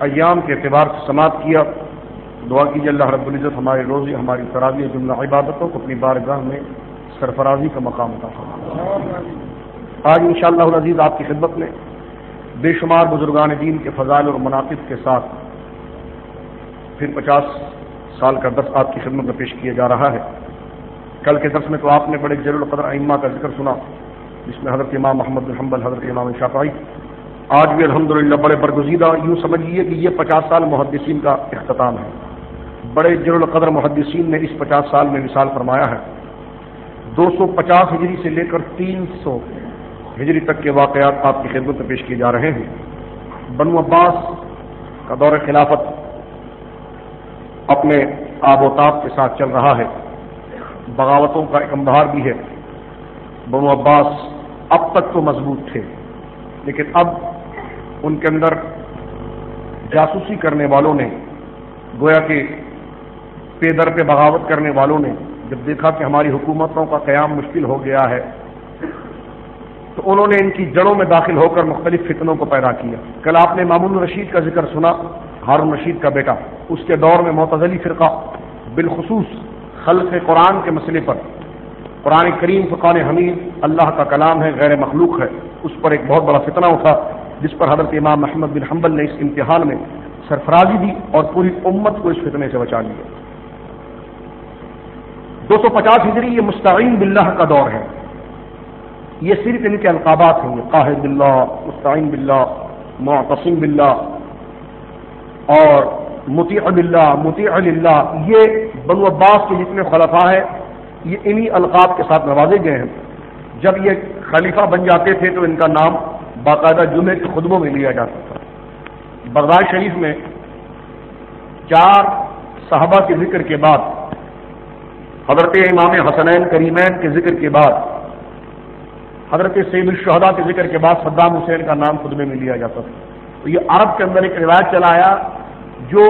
ایام کے اعتبار سے سماعت کیا. دعا کیجیے اللہ رب العزت ہماری روزی ہماری تراویح جملہ عبادتوں کو اپنی بارگاہ میں سرفرازی کا مقام عطا فرمائے. آج انشاءاللہ العزیز آپ کی خدمت میں بے شمار بزرگان دین کے فضائل اور مناقب کے ساتھ پھر 50 سال کا درس آپ کی خدمت میں پیش کیا جا رہا ہے. کل کے درس میں تو آپ نے بڑے جلیل القدر ائمہ کا ذکر سنا، جس میں حضرت امام محمد بن حنبل، حضرت امام شافعی. آج بھی الحمدللہ بڑے برگزیدہ، یوں سمجھیے کہ یہ 50 سال محدثین کا اختتام ہے. بڑے جلیل القدر محدثین نے اس 50 سال میں وصال فرمایا ہے. 250 ہجری سے لے کر 300 ہجری تک کے واقعات آپ کی خدمت میں پیش کیے جا رہے ہیں. بنو عباس کا دور خلافت اپنے آب و تاب کے ساتھ چل رہا ہے. بغاوتوں کا ایک انبہار بھی ہے. بنو عباس اب تک تو مضبوط تھے، لیکن اب ان کے اندر جاسوسی کرنے والوں نے، گویا کہ پے در پہ بغاوت کرنے والوں نے جب دیکھا کہ ہماری حکومتوں کا قیام مشکل ہو گیا ہے تو انہوں نے ان کی جڑوں میں داخل ہو کر مختلف فتنوں کو پیدا کیا. کل آپ نے مامون رشید کا ذکر سنا، ہارون رشید کا بیٹا. اس کے دور میں معتزلی فرقہ بالخصوص خلق قرآن کے مسئلے پر، قرآن کریم فرقان حمید اللہ کا کلام ہے، غیر مخلوق ہے، اس پر ایک بہت بڑا فتنہ اٹھا، جس پر حضرت امام محمد بن حنبل نے اس امتحان میں سرفرازی دی اور پوری امت کو اس فتنے سے بچا لیا. 250 ہجری یہ مستعین باللہ کا دور ہے. یہ صرف ان کے القابات ہیں، قاہر باللہ، مستعین باللہ، معتصم باللہ اور مطیع باللہ، مطیع للہ. یہ بنو عباس کے جتنے خلفاء ہیں یہ انہی القاب کے ساتھ نوازے گئے ہیں. جب یہ خلیفہ بن جاتے تھے تو ان کا نام باقاعدہ جمعے کے خطبوں میں لیا جاتا تھا. بغداد شریف میں 4 صحابہ کے ذکر کے بعد، حضرت امام حسنین کریمین کے ذکر کے بعد، حضرت سید الشہداء کے ذکر کے بعد صدام حسین کا نام خطبے میں لیا جاتا تھا. تو یہ عرب کے اندر ایک روایت چلا آیا جو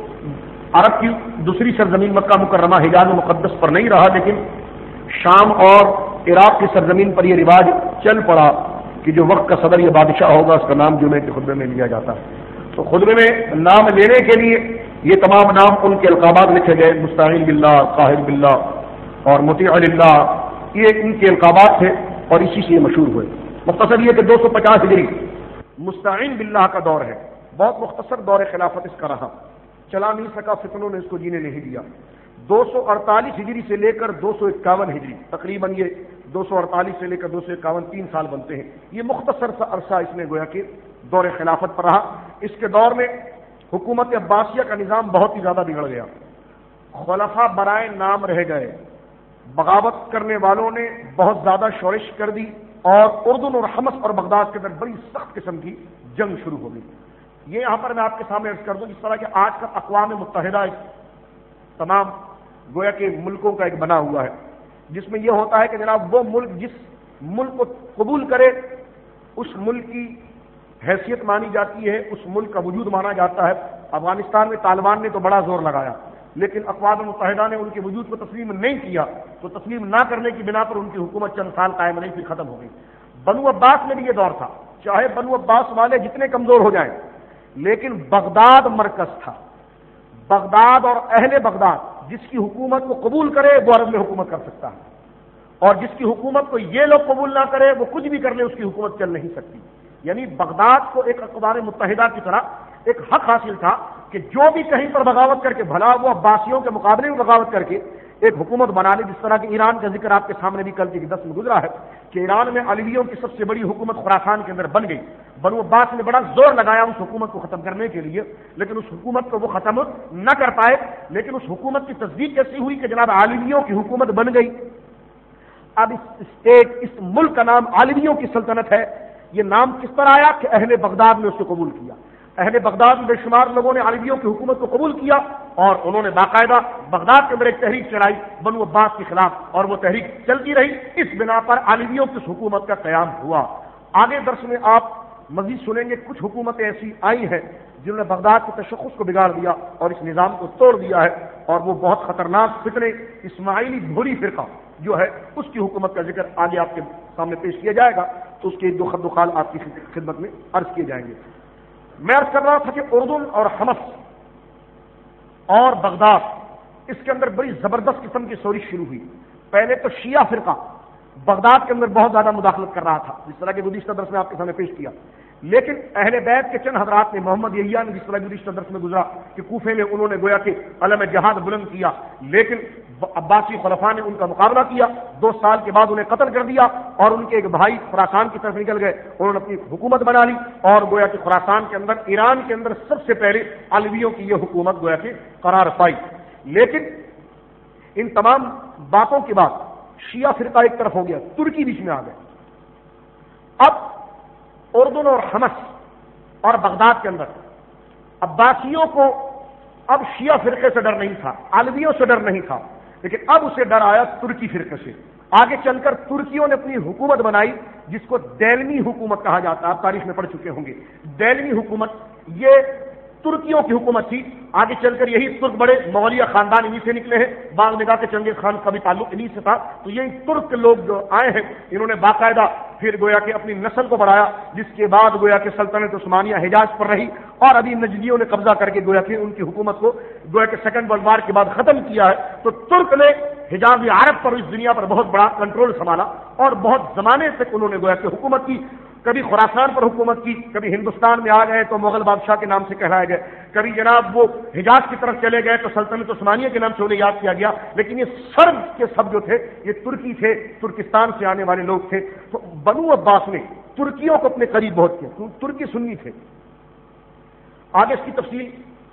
عرب کی دوسری سرزمین مکہ مکرمہ حجاز مقدس پر نہیں رہا، لیکن شام اور عراق کی سرزمین پر یہ رواج چل پڑا کہ جو وقت کا صدر یا بادشاہ ہوگا اس کا نام جمعے کے خطبے میں لیا جاتا ہے. تو خطبے میں نام لینے کے لیے یہ تمام نام ان کے القابات لکھے گئے، مستعین باللہ، قاہر باللہ اور مطیع للہ. یہ ان کے القابات تھے اور اسی سے یہ مشہور ہوئے. مختصر یہ کہ 250 ہجری مستعین باللہ کا دور ہے. بہت مختصر دور خلافت اس کا رہا، چلا نہیں سکا، فتنوں نے اس کو جینے نہیں دیا. 248 ہجری سے لے کر 251 ہجری، تقریباً یہ 248 سے لے کر 251 3 سال بنتے ہیں. یہ مختصر سا عرصہ اس میں گویا کہ دور خلافت پر رہا. اس کے دور میں حکومت عباسیہ کا نظام بہت ہی زیادہ بگڑ گیا. خلفاء برائے نام رہ گئے، بغاوت کرنے والوں نے بہت زیادہ شورش کر دی اور اردن اور حمص اور بغداد کے اندر بڑی سخت قسم کی جنگ شروع ہو گئی. یہ یہاں پر میں آپ کے سامنے عرض کر دوں، جس طرح کہ آج کا اقوام متحدہ تمام گویا کہ ملکوں کا ایک بنا ہوا ہے، جس میں یہ ہوتا ہے کہ جناب وہ ملک جس ملک کو قبول کرے اس ملک کی حیثیت مانی جاتی ہے، اس ملک کا وجود مانا جاتا ہے. افغانستان میں طالبان نے تو بڑا زور لگایا، لیکن اقوام متحدہ نے ان کے وجود کو تسلیم نہیں کیا، تو تسلیم نہ کرنے کی بنا پر ان کی حکومت چند سال قائم نہیں پھر ختم ہو گئی. بنو عباس میں بھی یہ دور تھا. چاہے بنو عباس والے جتنے کمزور ہو جائیں، لیکن بغداد مرکز تھا. بغداد اور اہل بغداد جس کی حکومت کو قبول کرے وہ عرب میں حکومت کر سکتا ہے، اور جس کی حکومت کو یہ لوگ قبول نہ کرے وہ کچھ بھی کر لے اس کی حکومت چل نہیں سکتی. یعنی بغداد کو ایک اقوام متحدہ کی طرح ایک حق حاصل تھا کہ جو بھی کہیں پر بغاوت کر کے، بھلا وہ عباسیوں کے مقابلے میں بغاوت کر کے ایک حکومت بنا لے. جس طرح کہ ایران کا ذکر آپ کے سامنے بھی کل کے درس میں گزرا ہے کہ ایران میں علیویوں کی سب سے بڑی حکومت خراسان کے اندر بن گئی. بنو عباس نے بڑا زور لگایا اس حکومت کو ختم کرنے کے لیے، لیکن اس حکومت کو وہ ختم نہ کر پائے. لیکن اس حکومت کی تصدیق کیسی ہوئی کہ جناب علیویوں کی حکومت بن گئی. اب اس اسٹیٹ، اس ملک کا نام علیویوں کی سلطنت ہے. یہ نام کس طرح آیا کہ اہل بغداد نے اس کو قبول کیا. اہل بغداد میں بے شمار لوگوں نے علیویوں کی حکومت کو قبول کیا اور انہوں نے باقاعدہ بغداد کے اندر ایک تحریک چلائی بنو عباس کے خلاف، اور وہ تحریک چلتی رہی. اس بنا پر علیویوں کی حکومت کا قیام ہوا. آگے درس میں آپ مزید سنیں گے کچھ حکومتیں ایسی آئی ہیں جنہوں نے بغداد کے تشخص کو بگاڑ دیا اور اس نظام کو توڑ دیا ہے، اور وہ بہت خطرناک فتنے اسماعیلی بھوری فرقہ جو ہے اس کی حکومت کا ذکر آگے آپ کے سامنے پیش کیا جائے گا، تو اس کے دو خط و خال آپ کی خدمت میں عرض کیے جائیں گے. میں عرض کر رہا تھا کہ اردن اور حمص اور بغداد، اس کے اندر بڑی زبردست قسم کی سوری شروع ہوئی. پہلے تو شیعہ فرقہ بغداد کے اندر بہت زیادہ مداخلت کر رہا تھا، جس طرح کے گزشتہ درس میں آپ کے سامنے پیش کیا. لیکن اہل بیت کے چند حضرات نے، محمد یحییٰ نے جس طرح گزشتہ درس میں گزرا کہ کوفے میں انہوں نے گویا کہ علم جہاد بلند کیا، لیکن عباسی خلفاء نے ان کا مقابلہ کیا. 2 سال کے بعد انہیں قتل کر دیا اور ان کے ایک بھائی خراسان کی طرف نکل گئے. انہوں نے اپنی حکومت بنا لی اور گویا کہ خراسان کے اندر، ایران کے اندر سب سے پہلے علویوں کی یہ حکومت گویا کہ قرار پائی. لیکن ان تمام باتوں کے بعد شیعہ فرقہ ایک طرف ہو گیا، ترکی بیچ میں آ گئے. اب اردن اور حمص اور بغداد کے اندر عباسیوں کو اب شیعہ فرقے سے ڈر نہیں تھا، علویوں سے ڈر نہیں تھا، لیکن اب اسے ڈر آیا ترکی فرقے سے. آگے چل کر ترکیوں نے اپنی حکومت بنائی جس کو دیلمی حکومت کہا جاتا ہے. آپ تاریخ میں پڑھ چکے ہوں گے. دیلمی حکومت یہ ترکیوں کی حکومت تھی. آگے چل کر یہی ترک بڑے مغلیہ خاندان انہی سے نکلے ہیں. بعض نے کہا کہ چنگیز خان کا بھی تعلق انہی سے تھا. تو یہی ترک لوگ جو آئے ہیں انہوں نے باقاعدہ پھر گویا کہ اپنی نسل کو بڑھایا، جس کے بعد گویا کہ سلطنت عثمانیہ حجاز پر رہی اور ابھی نجدیوں نے قبضہ کر کے گویا کہ ان کی حکومت کو گویا کہ سیکنڈ ورلڈ وار کے بعد ختم کیا ہے. تو ترک نے حجاز عرب پر، اس دنیا پر بہت بڑا کنٹرول سنبھالا اور بہت زمانے تک انہوں نے گویا کہ حکومت کی. کبھی خراسان پر حکومت کی، کبھی ہندوستان میں آ گئے تو مغل بادشاہ کے نام سے کہلائے گئے، کبھی جناب وہ حجاز کی طرف چلے گئے تو سلطنت عثمانیہ کے نام سے انہیں یاد کیا گیا. لیکن یہ سب کے سب جو تھے یہ ترکی تھے، ترکستان سے آنے والے لوگ تھے. تو بنو عباس نے ترکیوں کو اپنے قریب بہت کیا. ترکی سنی تھے. آگے اس کی تفصیل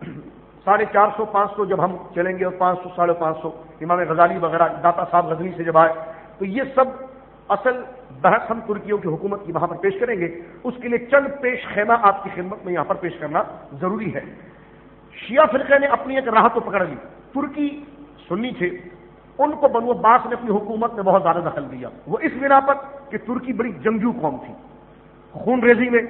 450 500 جب ہم چلیں گے اور 500 550 امام غزالی وغیرہ داتا صاحب غزنی سے جب آئے تو یہ سب اصل بحث ہم ترکیوں کی حکومت کی وہاں پر پیش کریں گے. اس کے لیے چند پیش خیمہ آپ کی خدمت میں یہاں پر پیش کرنا ضروری ہے. شیعہ فرقے نے اپنی ایک راہ تو پکڑ لی. ترکی سنی تھے، ان کو بنو عباس نے اپنی حکومت میں بہت زیادہ دخل دیا. وہ اس بنا پر کہ ترکی بڑی جنگجو قوم تھی، خون ریزی میں،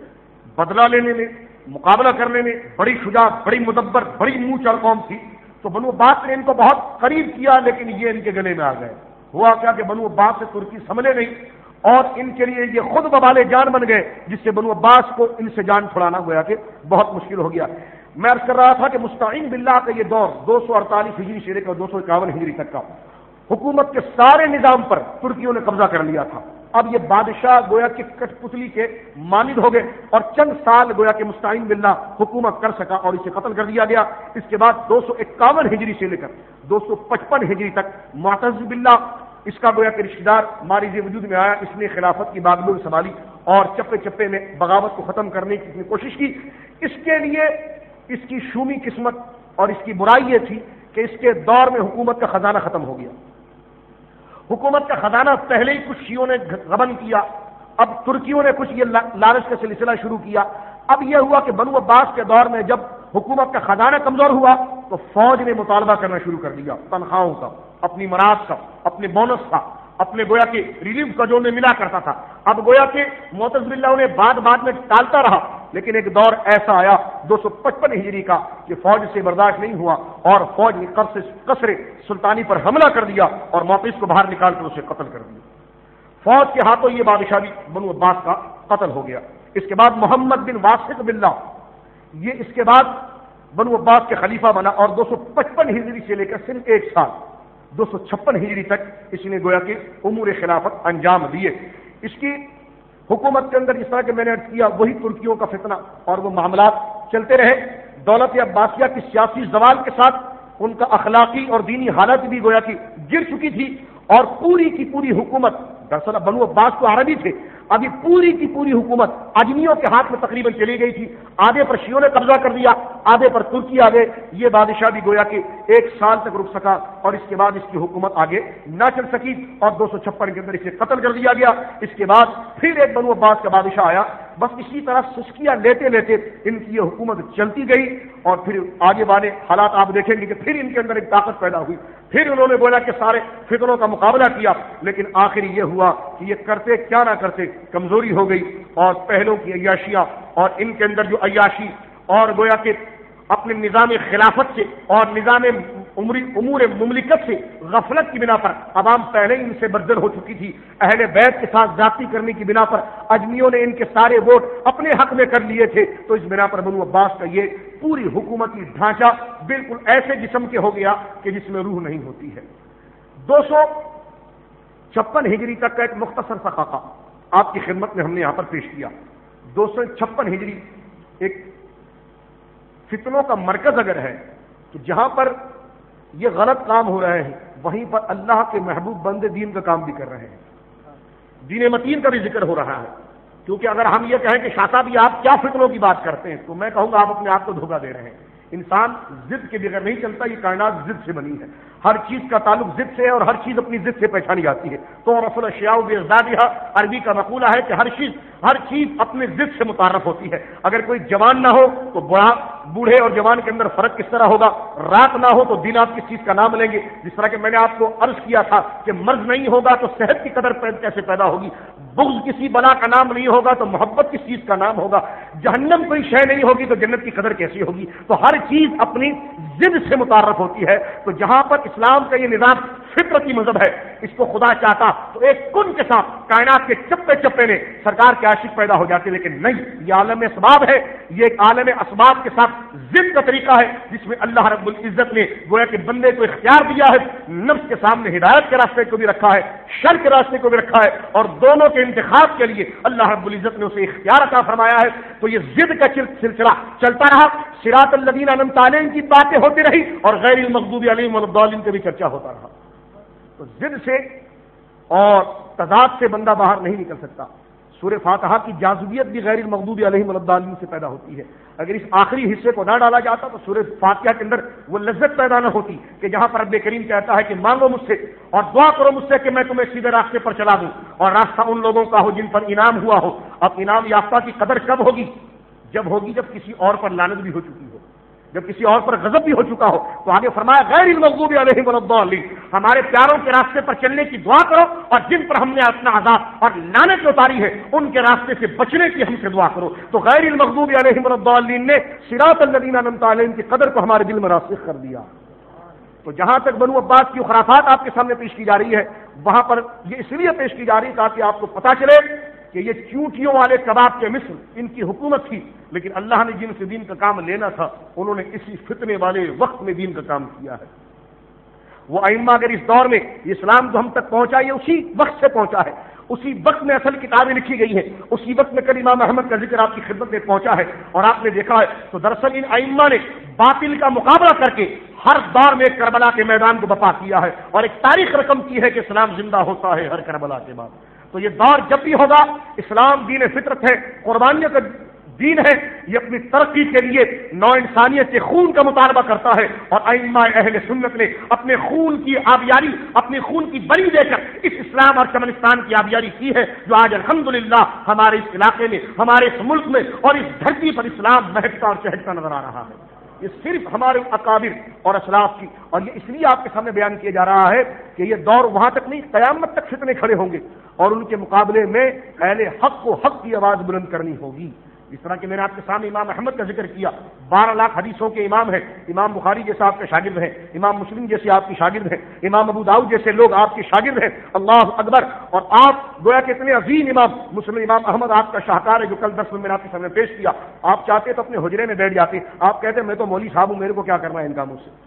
بدلہ لینے میں، مقابلہ کرنے میں بڑی شجاع، بڑی مدبر، بڑی منہ چڑھ قوم تھی. تو بنو عباس نے ان کو بہت قریب کیا لیکن یہ ان کے گلے میں آ گئے. ہوا کیا کہ بنو عباس سے ترکی سنبھلے نہیں اور ان کے لیے یہ خود ببالے جان بن گئے، جس سے بنو عباس کو ان سے جان چھڑانا گویا کہ بہت مشکل ہو گیا. میں عرض کر رہا تھا کہ مستعین باللہ کا یہ دور 248 ہجری سے لے کر 251 ہجری تک کا حکومت کے سارے نظام پر ترکیوں نے قبضہ کر لیا تھا. اب یہ بادشاہ گویا کہ کٹ پتلی کے مانند ہو گئے اور چند سال گویا کہ مستعین باللہ حکومت کر سکا اور اسے قتل کر دیا گیا. اس کے بعد 251 ہجری سے لے کر 255 ہجری تک معتز باللہ اس کا گویا کہ رشتہ دار مارز وجود میں آیا. اس نے خلافت کی باغڈور سنبھالی اور چپے چپے میں بغاوت کو ختم کرنے کی کوشش کی. اس کے لیے اس کی شومی قسمت اور اس کی برائی یہ تھی کہ اس کے دور میں حکومت کا خزانہ ختم ہو گیا. حکومت کا خزانہ پہلے ہی کچھ شیعوں نے غبن کیا، اب ترکیوں نے کچھ یہ لالچ کا سلسلہ شروع کیا. اب یہ ہوا کہ بنو عباس کے دور میں جب حکومت کا خزانہ کمزور ہوا تو فوج نے مطالبہ کرنا شروع کر دیا تنخواہوں کا، اپنی مراد کا، اپنے بونس کا، اپنے گویا کہ ریلیف کا جو انہیں ملا کرتا تھا. اب گویا کہ معتز باللہ انہیں بعد میں ٹالتا رہا لیکن ایک دور ایسا آیا 255 ہجری کا کہ فوج سے برداشت نہیں ہوا اور فوج نے قصر سلطانی پر حملہ کر دیا اور موقف کو باہر نکال کر اسے قتل کر دیا. فوج کے ہاتھوں یہ بادشاہ بھی بنو عباس کا قتل ہو گیا. اس کے بعد محمد بن واسق باللہ یہ اس کے بعد بنو عباس کے خلیفہ بنا اور 255 ہجری سے لے کر صرف ایک سال 256 ہجری تک اس نے گویا کہ امور خلافت انجام دیے. اس کی حکومت کے اندر اس طرح کہ میں نے عرض کیا وہی ترکیوں کا فتنہ اور وہ معاملات چلتے رہے. دولت عباسیہ کی سیاسی زوال کے ساتھ ان کا اخلاقی اور دینی حالت بھی گویا کہ گر چکی تھی اور پوری کی پوری حکومت، دراصل بنو عباس تو عربی تھے، ابھی پوری کی پوری حکومت اجمیوں کے ہاتھ میں تقریباً چلی گئی تھی. آدھے پر شیعوں نے قبضہ کر دیا، آدھے پر ترکی آ گئے. یہ بادشاہ بھی گویا کہ 1 سال تک رک سکا اور اس کے بعد اس کی حکومت آگے نہ چل سکی اور 256 کے اندر اسے قتل کر دیا گیا. اس کے بعد پھر ایک بنو عباس کا بادشاہ آیا. بس اسی طرح سسکیاں لیتے لیتے ان کی یہ حکومت چلتی گئی اور پھر آگے والے حالات آپ دیکھیں گے کہ پھر ان کے اندر ایک طاقت پیدا ہوئی. پھر انہوں نے بولا کہ سارے فتنوں کا مقابلہ کیا لیکن آخری یہ ہوا کہ یہ کرتے کیا نہ کرتے کمزوری ہو گئی اور پہلوں کی عیاشیاں اور ان کے اندر جو عیاشی اور گویا کہ اپنے نظام خلافت سے اور نظام امور مملکت سے غفلت کی بنا پر عوام پہلے ہی ان سے بدتر ہو چکی تھی، اہل بیت کے ساتھ زیادتی کرنے کی بنا پر اجمیوں نے ان کے سارے ووٹ اپنے حق میں کر لیے تھے، تو اس بنا پر بنو عباس کا یہ پوری حکومتی ڈھانچہ بالکل ایسے جسم کے ہو گیا کہ جس میں روح نہیں ہوتی ہے۔ 256 ہجری تک کا ایک مختصر سا خاکہ آپ کی خدمت میں ہم نے یہاں پر پیش کیا۔ 256 ہجری ایک فتنوں کا مرکز اگر ہے تو جہاں پر یہ غلط کام ہو رہے ہیں وہیں پر اللہ کے محبوب بندے دین کا کام بھی کر رہے ہیں، دین متین کا بھی ذکر ہو رہا ہے۔ کیونکہ اگر ہم یہ کہیں کہ شاہ صاحب یہ آپ کیا فتنوں کی بات کرتے ہیں، تو میں کہوں گا آپ اپنے آپ کو دھوکہ دے رہے ہیں۔ انسان ضد کے بغیر نہیں چلتا، یہ کائنات ضد سے بنی ہے، ہر چیز کا تعلق ضد سے ہے اور ہر چیز اپنی ضد سے پہچانی جاتی ہے۔ تو رسول الاشیاء باضدادها عربی کا مقولہ ہے کہ ہر چیز اپنے ضد سے متعارف ہوتی ہے۔ اگر کوئی جوان نہ ہو تو بوڑھے اور جوان کے اندر فرق کس طرح ہوگا، رات نہ ہو تو دن آپ کس چیز کا نام لیں گے۔ جس طرح کہ میں نے آپ کو عرض کیا تھا کہ مرض نہیں ہوگا تو صحت کی قدر کیسے پیدا ہوگی، بغض کسی بلا کا نام نہیں ہوگا تو محبت کس چیز کا نام ہوگا، جہنم کوئی شے نہیں ہوگی تو جنت کی قدر کیسی ہوگی۔ تو ہر چیز اپنی ضد سے متعارف ہوتی ہے۔ تو جہاں پر اسلام کا یہ نظام فطرتی مذہب ہے، اس کو خدا چاہتا تو ایک کن کے ساتھ کائنات کے چپے چپے میں سرکار کے عاشق پیدا ہو جاتے، لیکن نہیں، یہ عالم اسباب ہے، یہ ایک عالم اسباب کے ساتھ ضد کا طریقہ ہے جس میں اللہ رب العزت نے گویا کہ بندے کو اختیار دیا ہے، نفس کے سامنے ہدایت کے راستے کو بھی رکھا ہے، شر کے راستے کو بھی رکھا ہے، اور دونوں کے انتخاب کے لیے اللہ رب العزت نے اسے اختیار عطا فرمایا ہے۔ تو یہ ضد کا سلسلہ چلتا رہا، صراط الذین انعمت علیہم کی باتیں ہوتی رہی اور غیر المغضوب علیہم ولا الضالین کی بھی چرچا ہوتا رہا۔ تو ضد سے اور تضاد سے بندہ باہر نہیں نکل سکتا۔ سورہ فاتحہ کی جاذبیت بھی غیر المغضوب علیہم ولا الضالین سے پیدا ہوتی ہے۔ اگر اس آخری حصے کو نہ ڈالا جاتا تو سورہ فاتحہ کے اندر وہ لذت پیدا نہ ہوتی کہ جہاں پر رب کریم کہتا ہے کہ مانگو مجھ سے اور دعا کرو مجھ سے کہ میں تمہیں سیدھے راستے پر چلا دوں، اور راستہ ان لوگوں کا ہو جن پر انعام ہوا ہو۔ اب انعام یافتہ کی قدر کب ہوگی؟ جب ہوگی جب کسی اور پر لعنت بھی ہو چکی ہو، جب کسی اور پر غضب بھی ہو چکا ہو۔ تو آگے فرمایا غیر المغضوب علیہم ولا الضالین، ہمارے پیاروں کے راستے پر چلنے کی دعا کرو، اور جن پر ہم نے اپنا عذاب اور لعنت اتاری ہے ان کے راستے سے بچنے کی ہم سے دعا کرو۔ تو غیر المغضوب علیہم ولا الضالین نے صراط الذین انعمت علیہم کی قدر کو ہمارے دل میں راسخ کر دیا۔ تو جہاں تک بنو عباس کی خرافات آپ کے سامنے پیش کی جا رہی ہے، وہاں پر یہ اس لیے پیش کی جا رہی ہے تاکہ آپ کو پتہ چلے کہ یہ چونٹیوں والے کباب کے مصر ان کی حکومت تھی، لیکن اللہ نے جن سے دین کا کام لینا تھا انہوں نے اسی فتنے والے وقت میں دین کا کام کیا ہے۔ وہ ائمہ اگر اس دور میں اسلام جو ہم تک پہنچا یہ اسی وقت سے پہنچا ہے، اسی وقت میں اصل کتابیں لکھی گئی ہیں، اسی وقت میں کل امام احمد کا ذکر آپ کی خدمت میں پہنچا ہے اور آپ نے دیکھا ہے۔ تو دراصل ان ائمہ نے باطل کا مقابلہ کر کے ہر دور میں کربلا کے میدان کو بپا کیا ہے اور ایک تاریخ رقم کی ہے کہ اسلام زندہ ہوتا ہے ہر کربلا کے بعد۔ تو یہ دور جب بھی ہوگا، اسلام دین فطرت ہے، قربانیوں کا دین ہے، یہ اپنی ترقی کے لیے نو انسانیت کے خون کا مطالبہ کرتا ہے، اور ائمہ اہل سنت نے اپنے خون کی آبیاری، اپنے خون کی بری دے کر اس اسلام اور چمنستان کی آبیاری کی ہے، جو آج الحمدللہ ہمارے اس علاقے میں، ہمارے اس ملک میں اور اس دھرتی پر اسلام مہکتا اور چہکتا نظر آ رہا ہے۔ یہ صرف ہمارے اکابر اور اسلاف کی، اور یہ اس لیے آپ کے سامنے بیان کیا جا رہا ہے کہ یہ دور وہاں تک نہیں، قیامت تک فتنے کھڑے ہوں گے اور ان کے مقابلے میں اہل حق کو حق کی آواز بلند کرنی ہوگی۔ جس طرح کہ میں نے آپ کے سامنے امام احمد کا ذکر کیا، 12 لاکھ حدیثوں کے امام ہیں، امام بخاری جیسے آپ کے شاگرد ہیں، امام مسلم جیسے آپ کی شاگرد ہیں، امام ابو داؤد جیسے لوگ آپ کے شاگرد ہیں، اللہ اکبر۔ اور آپ گویا کہ اتنے عظیم امام مسلم امام احمد آپ کا شاہکار ہے جو کل 10 میں نے آپ کے سامنے پیش کیا۔ آپ چاہتے تو اپنے حجرے میں بیٹھ جاتے، آپ کہتے میں تو مولوی صاحب ہوں، میرے کو کیا کرنا ہے ان کاموں سے،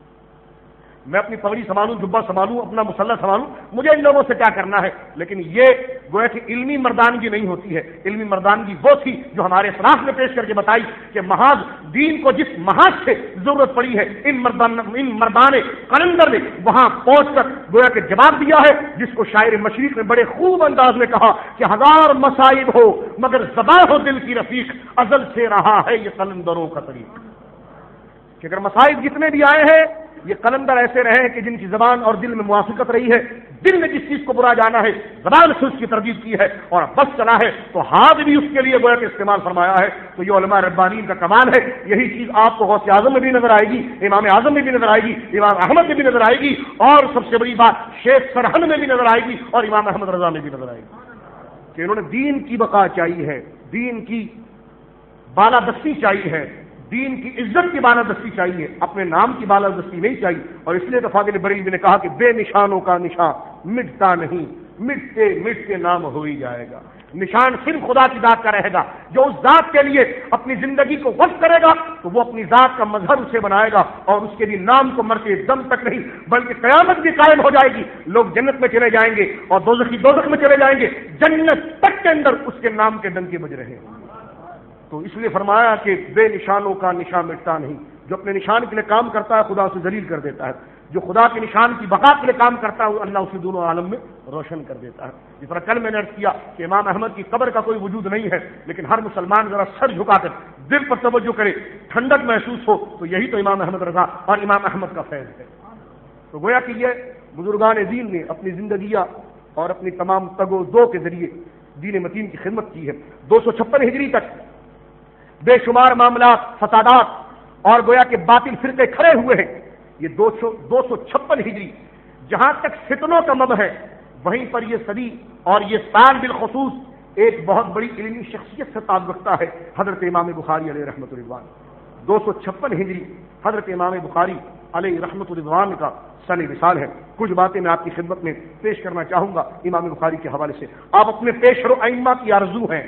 میں اپنی پگڑی سنبھالوں، جبہ سنبھالوں، اپنا مسلح سنبھالوں، مجھے ان لوگوں سے کیا کرنا ہے۔ لیکن یہ گویا کہ علمی مردانگی نہیں ہوتی ہے، علمی مردانگی وہ تھی جو ہمارے اسلاف نے پیش کر کے بتائی کہ محاذ دین کو جس محاذ سے ضرورت پڑی ہے ان مردان قلندر نے وہاں پہنچ کر گویا کہ جواب دیا ہے، جس کو شاعر مشرق نے بڑے خوب انداز میں کہا کہ ہزار مصائب ہو مگر زباں ہو دل کی رفیق، ازل سے رہا ہے یہ قلندروں کا طریق۔ کہ اگر مصائب جتنے بھی آئے ہیں یہ قلندر ایسے رہے ہیں کہ جن کی زبان اور دل میں موافقت رہی ہے، دل میں جس چیز کو برا جانا ہے زبان سے اس کی تردید کی ہے اور بس چلا ہے تو ہاتھ بھی اس کے لیے گویا کہ استعمال فرمایا ہے۔ تو یہ علماء ربانین کا کمال ہے۔ یہی چیز آپ کو غوث اعظم میں بھی نظر آئے گی، امام اعظم میں بھی نظر آئے گی، امام احمد میں بھی نظر آئے گی، اور سب سے بڑی بات شیخ سرہن میں بھی نظر آئے گی اور امام احمد رضا میں بھی نظر آئے گی کہ انہوں نے دین کی بقا چاہیے ہے، دین کی بالادستی چاہیے ہے، دین کی عزت کی بالادستی چاہیے، اپنے نام کی بالادستی نہیں چاہیے. اور اس لیے تو فاضل بریلوی نے کہا کہ بے نشانوں کا نشان مٹتا نہیں، مٹتے مٹتے نام ہو ہی جائے گا. نشان صرف خدا کی ذات کا رہے گا. جو اس ذات کے لیے اپنی زندگی کو وقف کرے گا تو وہ اپنی ذات کا مظہر اسے بنائے گا، اور اس کے لیے نام کو مرتے دم تک نہیں بلکہ قیامت بھی قائم ہو جائے گی. لوگ جنت میں چلے جائیں گے اور دوزخ میں چلے جائیں گے، جنت تک کے اندر اس کے نام کے ڈنکے بج رہے ہیں. تو اس لیے فرمایا کہ بے نشانوں کا نشان مٹتا نہیں. جو اپنے نشان کے لیے کام کرتا ہے خدا اسے ذلیل کر دیتا ہے، جو خدا کے نشان کی بقا کے لیے کام کرتا ہے اللہ اسے دونوں عالم میں روشن کر دیتا ہے. جس طرح کل میں نے عرض کیا کہ امام احمد کی قبر کا کوئی وجود نہیں ہے، لیکن ہر مسلمان ذرا سر جھکا کر دل پر توجہ کرے، ٹھنڈک محسوس ہو، تو یہی تو امام احمد رضا اور امام احمد کا فیض ہے. تو گویا کہ یہ بزرگان دین نے اپنی زندگیاں اور اپنی تمام تگ و دو کے ذریعے دین متین کی خدمت کی ہے. 256 ہجری تک بے شمار معاملات، فسادات اور گویا کہ باطل فرقے کھڑے ہوئے ہیں. یہ 256 ہجری جہاں تک فتنوں کا مب ہے، وہیں پر یہ صدی اور یہ سال بالخصوص ایک بہت بڑی علمی شخصیت سے تعلق رکھتا ہے، حضرت امام بخاری علیہ رحمۃ الرضوان. 256 ہجری حضرت امام بخاری علیہ رحمۃ الرضوان کا سن وصال ہے. کچھ باتیں میں آپ کی خدمت میں پیش کرنا چاہوں گا امام بخاری کے حوالے سے. آپ اپنے پیشرو ائمہ کی آرزو ہیں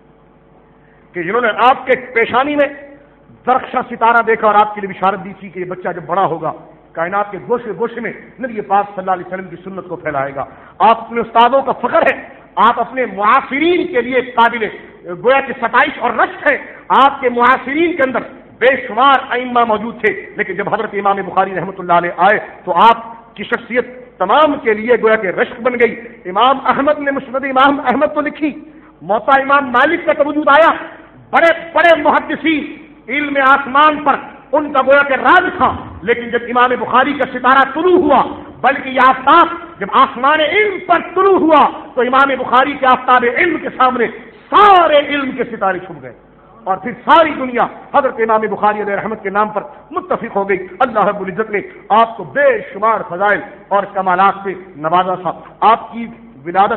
کہ جنہوں نے آپ کے پیشانی میں درخشاں ستارہ دیکھا اور آپ کے لیے بشارت دی تھی کہ یہ بچہ جب بڑا ہوگا کائنات کے گوشے گوشے میں نبی پاک صلی اللہ علیہ وسلم کی سنت کو پھیلائے گا. آپ اپنے استادوں کا فخر ہے، آپ اپنے معاصرین کے لیے قابل گویا کہ ستائش اور رشک ہے. آپ کے معاصرین کے اندر بے شمار ائمہ موجود تھے، لیکن جب حضرت امام بخاری رحمۃ اللہ علیہ آئے تو آپ کی شخصیت تمام کے لیے گویا کہ رشک بن گئی. امام احمد نے مسند امام احمد تو لکھی، موطا امام مالک کا تو وجود آیا، بڑے بڑے محدثین علم آسمان پر ان کا گویا کہ راج تھا، لیکن جب امام بخاری کا ستارہ طلوع ہوا، بلکہ یہ آفتاب جب آسمان علم پر طلوع ہوا تو امام بخاری کے آفتاب علم کے سامنے سارے علم کے ستارے چھپ گئے، اور پھر ساری دنیا حضرت امام بخاری علیہ رحمت کے نام پر متفق ہو گئی. اللہ رب العزت نے آپ کو بے شمار فضائل اور کمالات سے نوازا تھا. آپ کی ولادت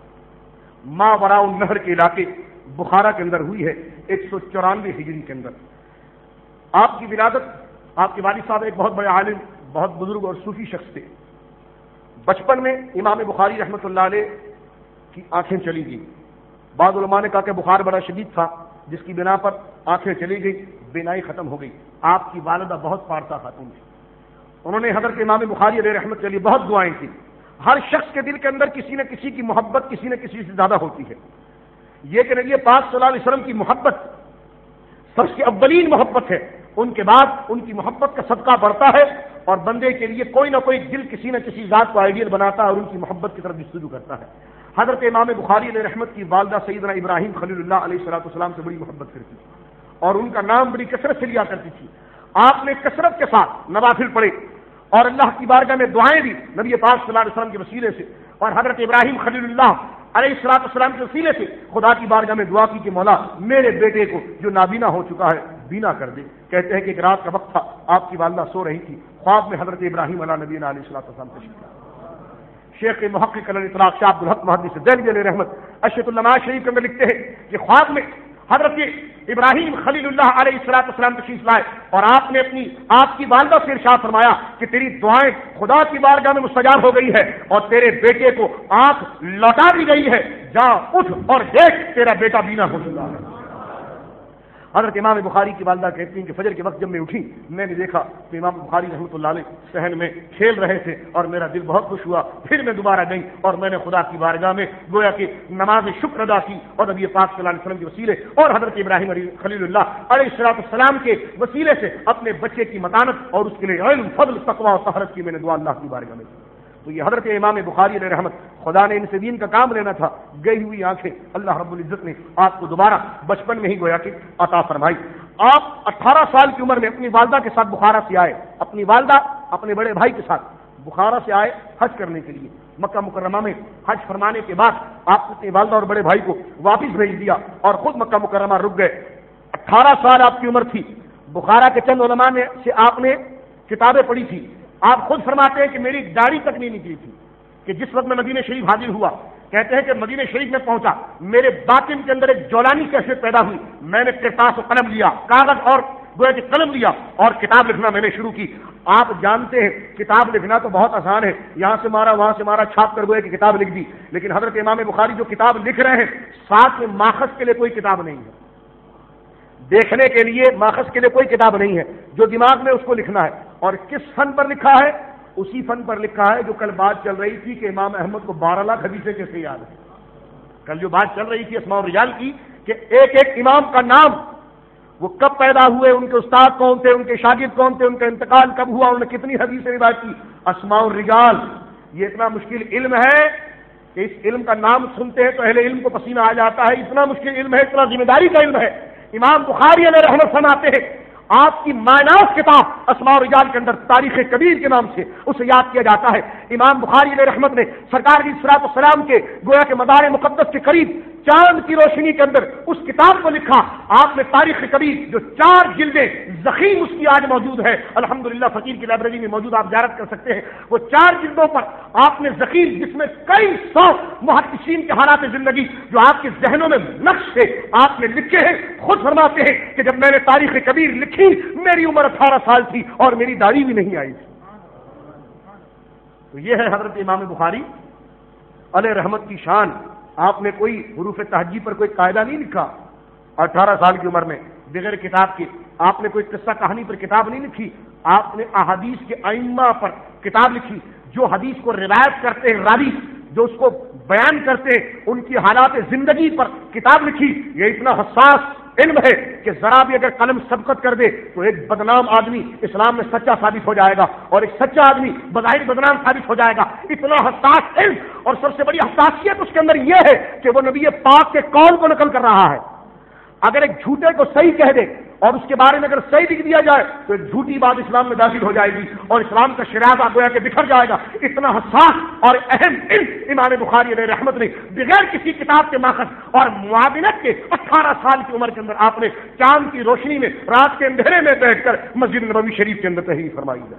ماوراء النہر کے علاقے بخارا کے اندر ہوئی ہے 194 ہجری کے اندر. آپ کی ولادت، آپ کے والد صاحب ایک بہت بڑے عالم، بہت بزرگ اور صوفی شخص تھے. بچپن میں امام بخاری رحمۃ اللہ علیہ کی آنکھیں چلی گئی. بعض علماء نے کہا کہ بخار بڑا شدید تھا جس کی بنا پر آنکھیں چلی گئی، بینائی ختم ہو گئی. آپ کی والدہ بہت پارسا خاتون تھی، انہوں نے حضرت امام بخاری علیہ رحمت کے لیے بہت دعائیں کی. ہر شخص کے دل کے اندر کسی نہ کسی کی محبت کسی نہ کسی سے زیادہ ہوتی ہے. یہ کہ نبی پاک صلی اللہ علیہ وسلم کی محبت سب سے اولین محبت ہے، ان کے بعد ان کی محبت کا صدقہ بڑھتا ہے اور بندے کے لیے کوئی نہ کوئی دل کسی نہ کسی ذات کو آئیڈیل بناتا ہے اور ان کی محبت کی طرف جستجو کرتا ہے. حضرت امام بخاری علیہ رحمت کی والدہ سیدنا ابراہیم خلیل اللہ علیہ الصلوۃ والسلام سے بڑی محبت کرتی تھی اور ان کا نام بڑی کثرت سے لیا کرتی تھی. آپ نے کثرت کے ساتھ نوافل پڑھے اور اللہ کی بارگاہ میں دعائیں دی نبی پاک صلی اللہ علیہ وسلم کے وسیلے سے، اور حضرت ابراہیم خلیل اللہ علیہ الصلوۃ والسلام کے وسیلے سے خدا کی بارگاہ میں دعا کی کہ مولا میرے بیٹے کو جو نابینا ہو چکا ہے بینا کر دے. کہتے ہیں کہ ایک رات کا وقت تھا، آپ کی والدہ سو رہی تھی، خواب میں حضرت ابراہیم علیہ نبینا علیہ الصلوۃ والسلام تشریف لائے. شیخ محقق علی الاطلاق شاہ عبد الحق محدث دہلوی علیہ رحمت اشرۃ النماز شریف کے اندر لکھتے ہیں کہ خواب میں حضرت ابراہیم خلیل اللہ علیہ الصلوۃ والسلام تشریف لائے اور آپ نے آپ کی والدہ سے ارشاد فرمایا کہ تیری دعائیں خدا کی بارگاہ میں مستجاب ہو گئی ہے اور تیرے بیٹے کو آنکھ لوٹا دی گئی ہے، جا اٹھ اور دیکھ تیرا بیٹا بینا ہو چکا ہے. حضرت امام بخاری کی والدہ کہتی ہیں کہ فجر کے وقت جب میں اٹھی میں نے دیکھا کہ امام بخاری رحمۃ اللہ علیہ صحن میں کھیل رہے تھے اور میرا دل بہت خوش ہوا. پھر میں دوبارہ گئی اور میں نے خدا کی بارگاہ میں گویا کہ نماز شکر ادا کی اور نبی پاک صلی اللہ علیہ وسلم کے وسیلے اور حضرت ابراہیم خلیل اللہ علیہ السلام کے وسیلے سے اپنے بچے کی متانت اور اس کے لیے علم، فضل، تقویٰ اور طہارت کی میں نے دعا اللہ کی بارگاہ میں کی. تو یہ حضرت امام بخاری علیہ رحمت، خدا نے ان سے دین کا کام لینا تھا، گئی ہوئی آنکھیں اللہ رب العزت نے آپ کو دوبارہ بچپن میں ہی گویا کہ عطا فرمائی. آپ 18 سال کی عمر میں اپنی والدہ کے ساتھ بخارا سے آئے. اپنی والدہ اپنے بڑے بھائی کے ساتھ بخارا سے آئے حج کرنے کے لیے. مکہ مکرمہ میں حج فرمانے کے بعد آپ نے اپنی والدہ اور بڑے بھائی کو واپس بھیج دیا اور خود مکہ مکرمہ رک گئے. 18 سال آپ کی عمر تھی. بخارا کے چند علماء سے آپ نے کتابیں پڑھی تھی. آپ خود فرماتے ہیں کہ میری داڑھی تک نہیں نکلی تھی کہ جس وقت میں مدینہ شریف حاضر ہوا. کہتے ہیں کہ مدینہ شریف میں پہنچا میرے باطن کے اندر ایک جولانی کیفیت پیدا ہوئی. میں نے کرتاس و قلم لیا، کاغذ اور گویا کہ قلم لیا اور کتاب لکھنا میں نے شروع کی۔ آپ جانتے ہیں کتاب لکھنا تو بہت آسان ہے، یہاں سے مارا وہاں سے مارا، چھاپ کر گویا کہ کتاب لکھ دی، لیکن حضرت امام بخاری جو کتاب لکھ رہے ہیں ساتھ میں ماخذ کے لیے کوئی کتاب نہیں ہے، دیکھنے کے لیے ماخذ کے لیے کوئی کتاب نہیں ہے، جو دماغ میں اس کو لکھنا ہے۔ اور کس فن پر لکھا ہے؟ اسی فن پر لکھا ہے جو کل بات چل رہی تھی کہ امام احمد کو 12 لاکھ حدیثیں کیسے یاد ہے۔ کل جو بات چل رہی تھی اسماء الرجال کی کہ ایک ایک امام کا نام، وہ کب پیدا ہوئے، ان کے استاد کون تھے، ان کے شاگرد کون تھے، ان کا انتقال کب ہوا، انہوں نے کتنی حدیثیں روایت کی۔ اسماء الرجال یہ اتنا مشکل علم ہے کہ اس علم کا نام سنتے ہیں تو اہل علم کو پسینہ آ جاتا ہے، اتنا مشکل علم ہے، اتنا ذمہ داری کا علم ہے۔ امام بخاری علیہ رحمت فرماتے ہیں آپ کی مائناس کتاب اسماء الرجال کے اندر تاریخ کبیر کے نام سے اسے یاد کیا جاتا ہے۔ امام بخاری علیہ رحمت نے سرکار کی صلاۃ والسلام کے گویا کہ مدار مقدس کے قریب چاند کی روشنی کے اندر اس کتاب کو لکھا۔ آپ نے تاریخ کبیر جو 4 جلدیں ضخیم اس کی آج موجود ہے، الحمدللہ فقیر کی لائبریری میں موجود، آپ زیارت کر سکتے ہیں، وہ 4 جلدوں پر آپ نے ضخیم، جس میں کئی 100 محدثین کے حالات زندگی جو آپ کے ذہنوں میں نقش ہے آپ نے لکھے ہیں۔ خود فرماتے ہیں کہ جب میں نے تاریخ کبیر لکھی میری عمر 18 سال تھی اور میری داڑھی بھی نہیں آئی تھی۔ تو یہ ہے حضرت امام بخاری علیہ رحمت کی شان۔ آپ نے کوئی حروف تہجی پر کوئی قاعدہ نہیں لکھا 18 سال کی عمر میں بغیر کتاب کے، آپ نے کوئی قصہ کہانی پر کتاب نہیں لکھی، آپ نے احادیث کے ائمہ پر کتاب لکھی، جو حدیث کو روایت کرتے ہیں راوی، جو اس کو بیان کرتے ہیں ان کی حالات زندگی پر کتاب لکھی۔ یہ اتنا حساس علم ہے کہ ذرا بھی اگر قلم سبقت کر دے تو ایک بدنام آدمی اسلام میں سچا ثابت ہو جائے گا اور ایک سچا آدمی بظاہر بدنام ثابت ہو جائے گا۔ اتنا حساس علم، اور سب سے بڑی حساسیت اس کے اندر یہ ہے کہ وہ نبی پاک کے قول کو نقل کر رہا ہے۔ اگر ایک جھوٹے کو صحیح کہہ دے اور اس کے بارے میں اگر صحیح لکھ دیا جائے تو ایک جھوٹی بات اسلام میں داخل ہو جائے گی اور اسلام کا شرازہ گویا کہ بکھر جائے گا۔ اتنا حساس اور اہم علم امام بخاری علیہ رحمت نے بغیر کسی کتاب کے ماخذ اور معاونت کے 18 سال کی عمر کے اندر آپ نے چاند کی روشنی میں رات کے اندھیرے میں بیٹھ کر مسجد نبوی شریف کے اندر تحریر فرمائی ہے۔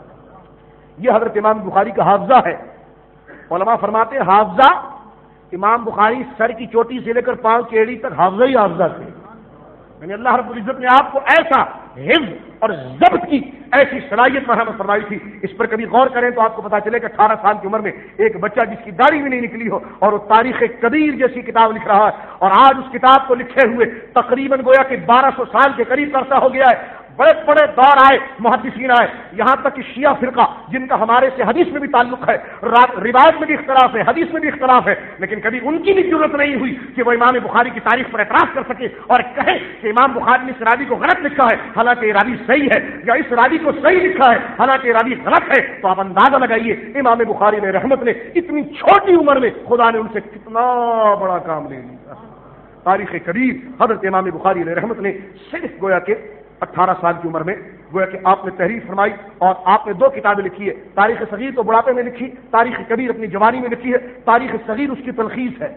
یہ حضرت امام بخاری کا حافظہ ہے۔ علماء فرماتے ہیں حافظہ امام بخاری سر کی چوٹی سے لے کر پاؤں کی ایڑی تک حافظہ ہی حافظہ تھے، یعنی اللہ رب العزت نے آپ کو ایسا حفظ اور ضبط کی ایسی صلاحیت مرحمت فرمائی تھی۔ اس پر کبھی غور کریں تو آپ کو پتا چلے کہ 18 سال کی عمر میں ایک بچہ جس کی داڑھی بھی نہیں نکلی ہو اور وہ تاریخ کبیر جیسی کتاب لکھ رہا ہے، اور آج اس کتاب کو لکھے ہوئے تقریباً گویا کہ 1200 سال کے قریب عرصہ ہو گیا ہے۔ بڑے بڑے دور آئے، محدثین آئے، یہاں تک کہ شیعہ فرقہ جن کا ہمارے سے حدیث میں بھی تعلق ہے، روایت میں بھی اختلاف ہے، حدیث میں بھی اختلاف ہے، لیکن کبھی ان کی بھی ضرورت نہیں ہوئی کہ وہ امام بخاری کی تاریخ پر اعتراض کر سکے اور کہے کہ امام بخاری نے اس راوی کو غلط لکھا ہے حالانکہ یہ راوی صحیح ہے، یا اس راوی کو صحیح لکھا ہے حالانکہ یہ راوی غلط ہے۔ تو آپ اندازہ لگائیے امام بخاری نے رحمت نے اتنی چھوٹی عمر میں خدا نے ان سے کتنا بڑا کام لے لیا۔ تاریخ کبیر حضرت امام بخاری علیہ رحمت نے صرف گویا کہ 18 سال کی عمر میں گویا کہ آپ نے تحریر فرمائی، اور آپ نے 2 کتابیں لکھی ہے۔ تاریخ صغیر تو بڑھاپے میں لکھی، تاریخ کبیر اپنی جوانی میں لکھی ہے۔ تاریخ صغیر اس کی تلخیص ہے،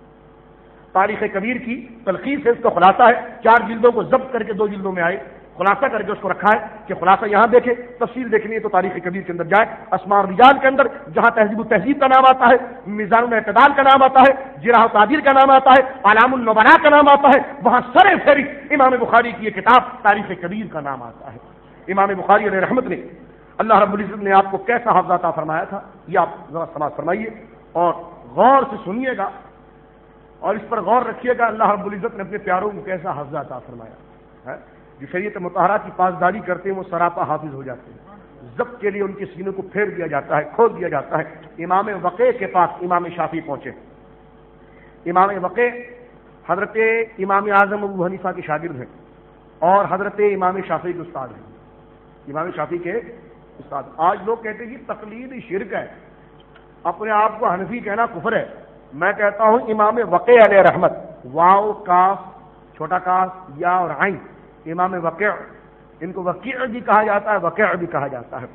تاریخ کبیر کی تلخیص ہے، اس کا خلاصہ ہے۔ 4 جلدوں کو ضبط کر کے 2 جلدوں میں آئے، خلاصہ کر کے اس کو رکھا ہے کہ خلاصہ یہاں دیکھے، تفصیل دیکھنی ہے تو تاریخ کبیر کے اندر جائے۔ اسماء الرجال کے اندر جہاں تہذیب و تہذیب کا نام آتا ہے، میزان الاعتدال کا نام آتا ہے، جرح و تعدیل کا نام آتا ہے، اعلام النبلاء کا نام آتا ہے، وہاں سر فہرست امام بخاری کی یہ کتاب تاریخ کبیر کا نام آتا ہے۔ امام بخاری علیہ رحمت نے اللہ رب العزت نے آپ کو کیسا حافظہ عطا فرمایا تھا، یہ آپ ذرا سماعت فرمائیے اور غور سے سنیے گا اور اس پر غور رکھیے گا اللہ رب العزت نے اپنے پیاروں کو کیسا حافظہ عطا فرمایا ہے۔ جو شریعت مطہرہ کی پاسداری کرتے ہیں وہ سراپا حافظ ہو جاتے ہیں، ضبط کے لیے ان کے سینوں کو پھیر دیا جاتا ہے، کھول دیا جاتا ہے۔ امام وقیع کے پاس امام شافعی پہنچے۔ امام وقیع حضرت امام اعظم ابو حنیفہ کے شاگرد ہیں اور حضرت امام شافعی کے استاد ہیں، امام شافعی کے استاد۔ آج لوگ کہتے ہیں کہ تقلید شرک ہے، اپنے آپ کو حنفی کہنا کفر ہے۔ میں کہتا ہوں امام وقیع علیہ رحمت، واو کاف چھوٹا کاف یا اور عین، امام وقیع، ان کو وقیع بھی کہا جاتا ہے، وقیع بھی کہا جاتا ہے۔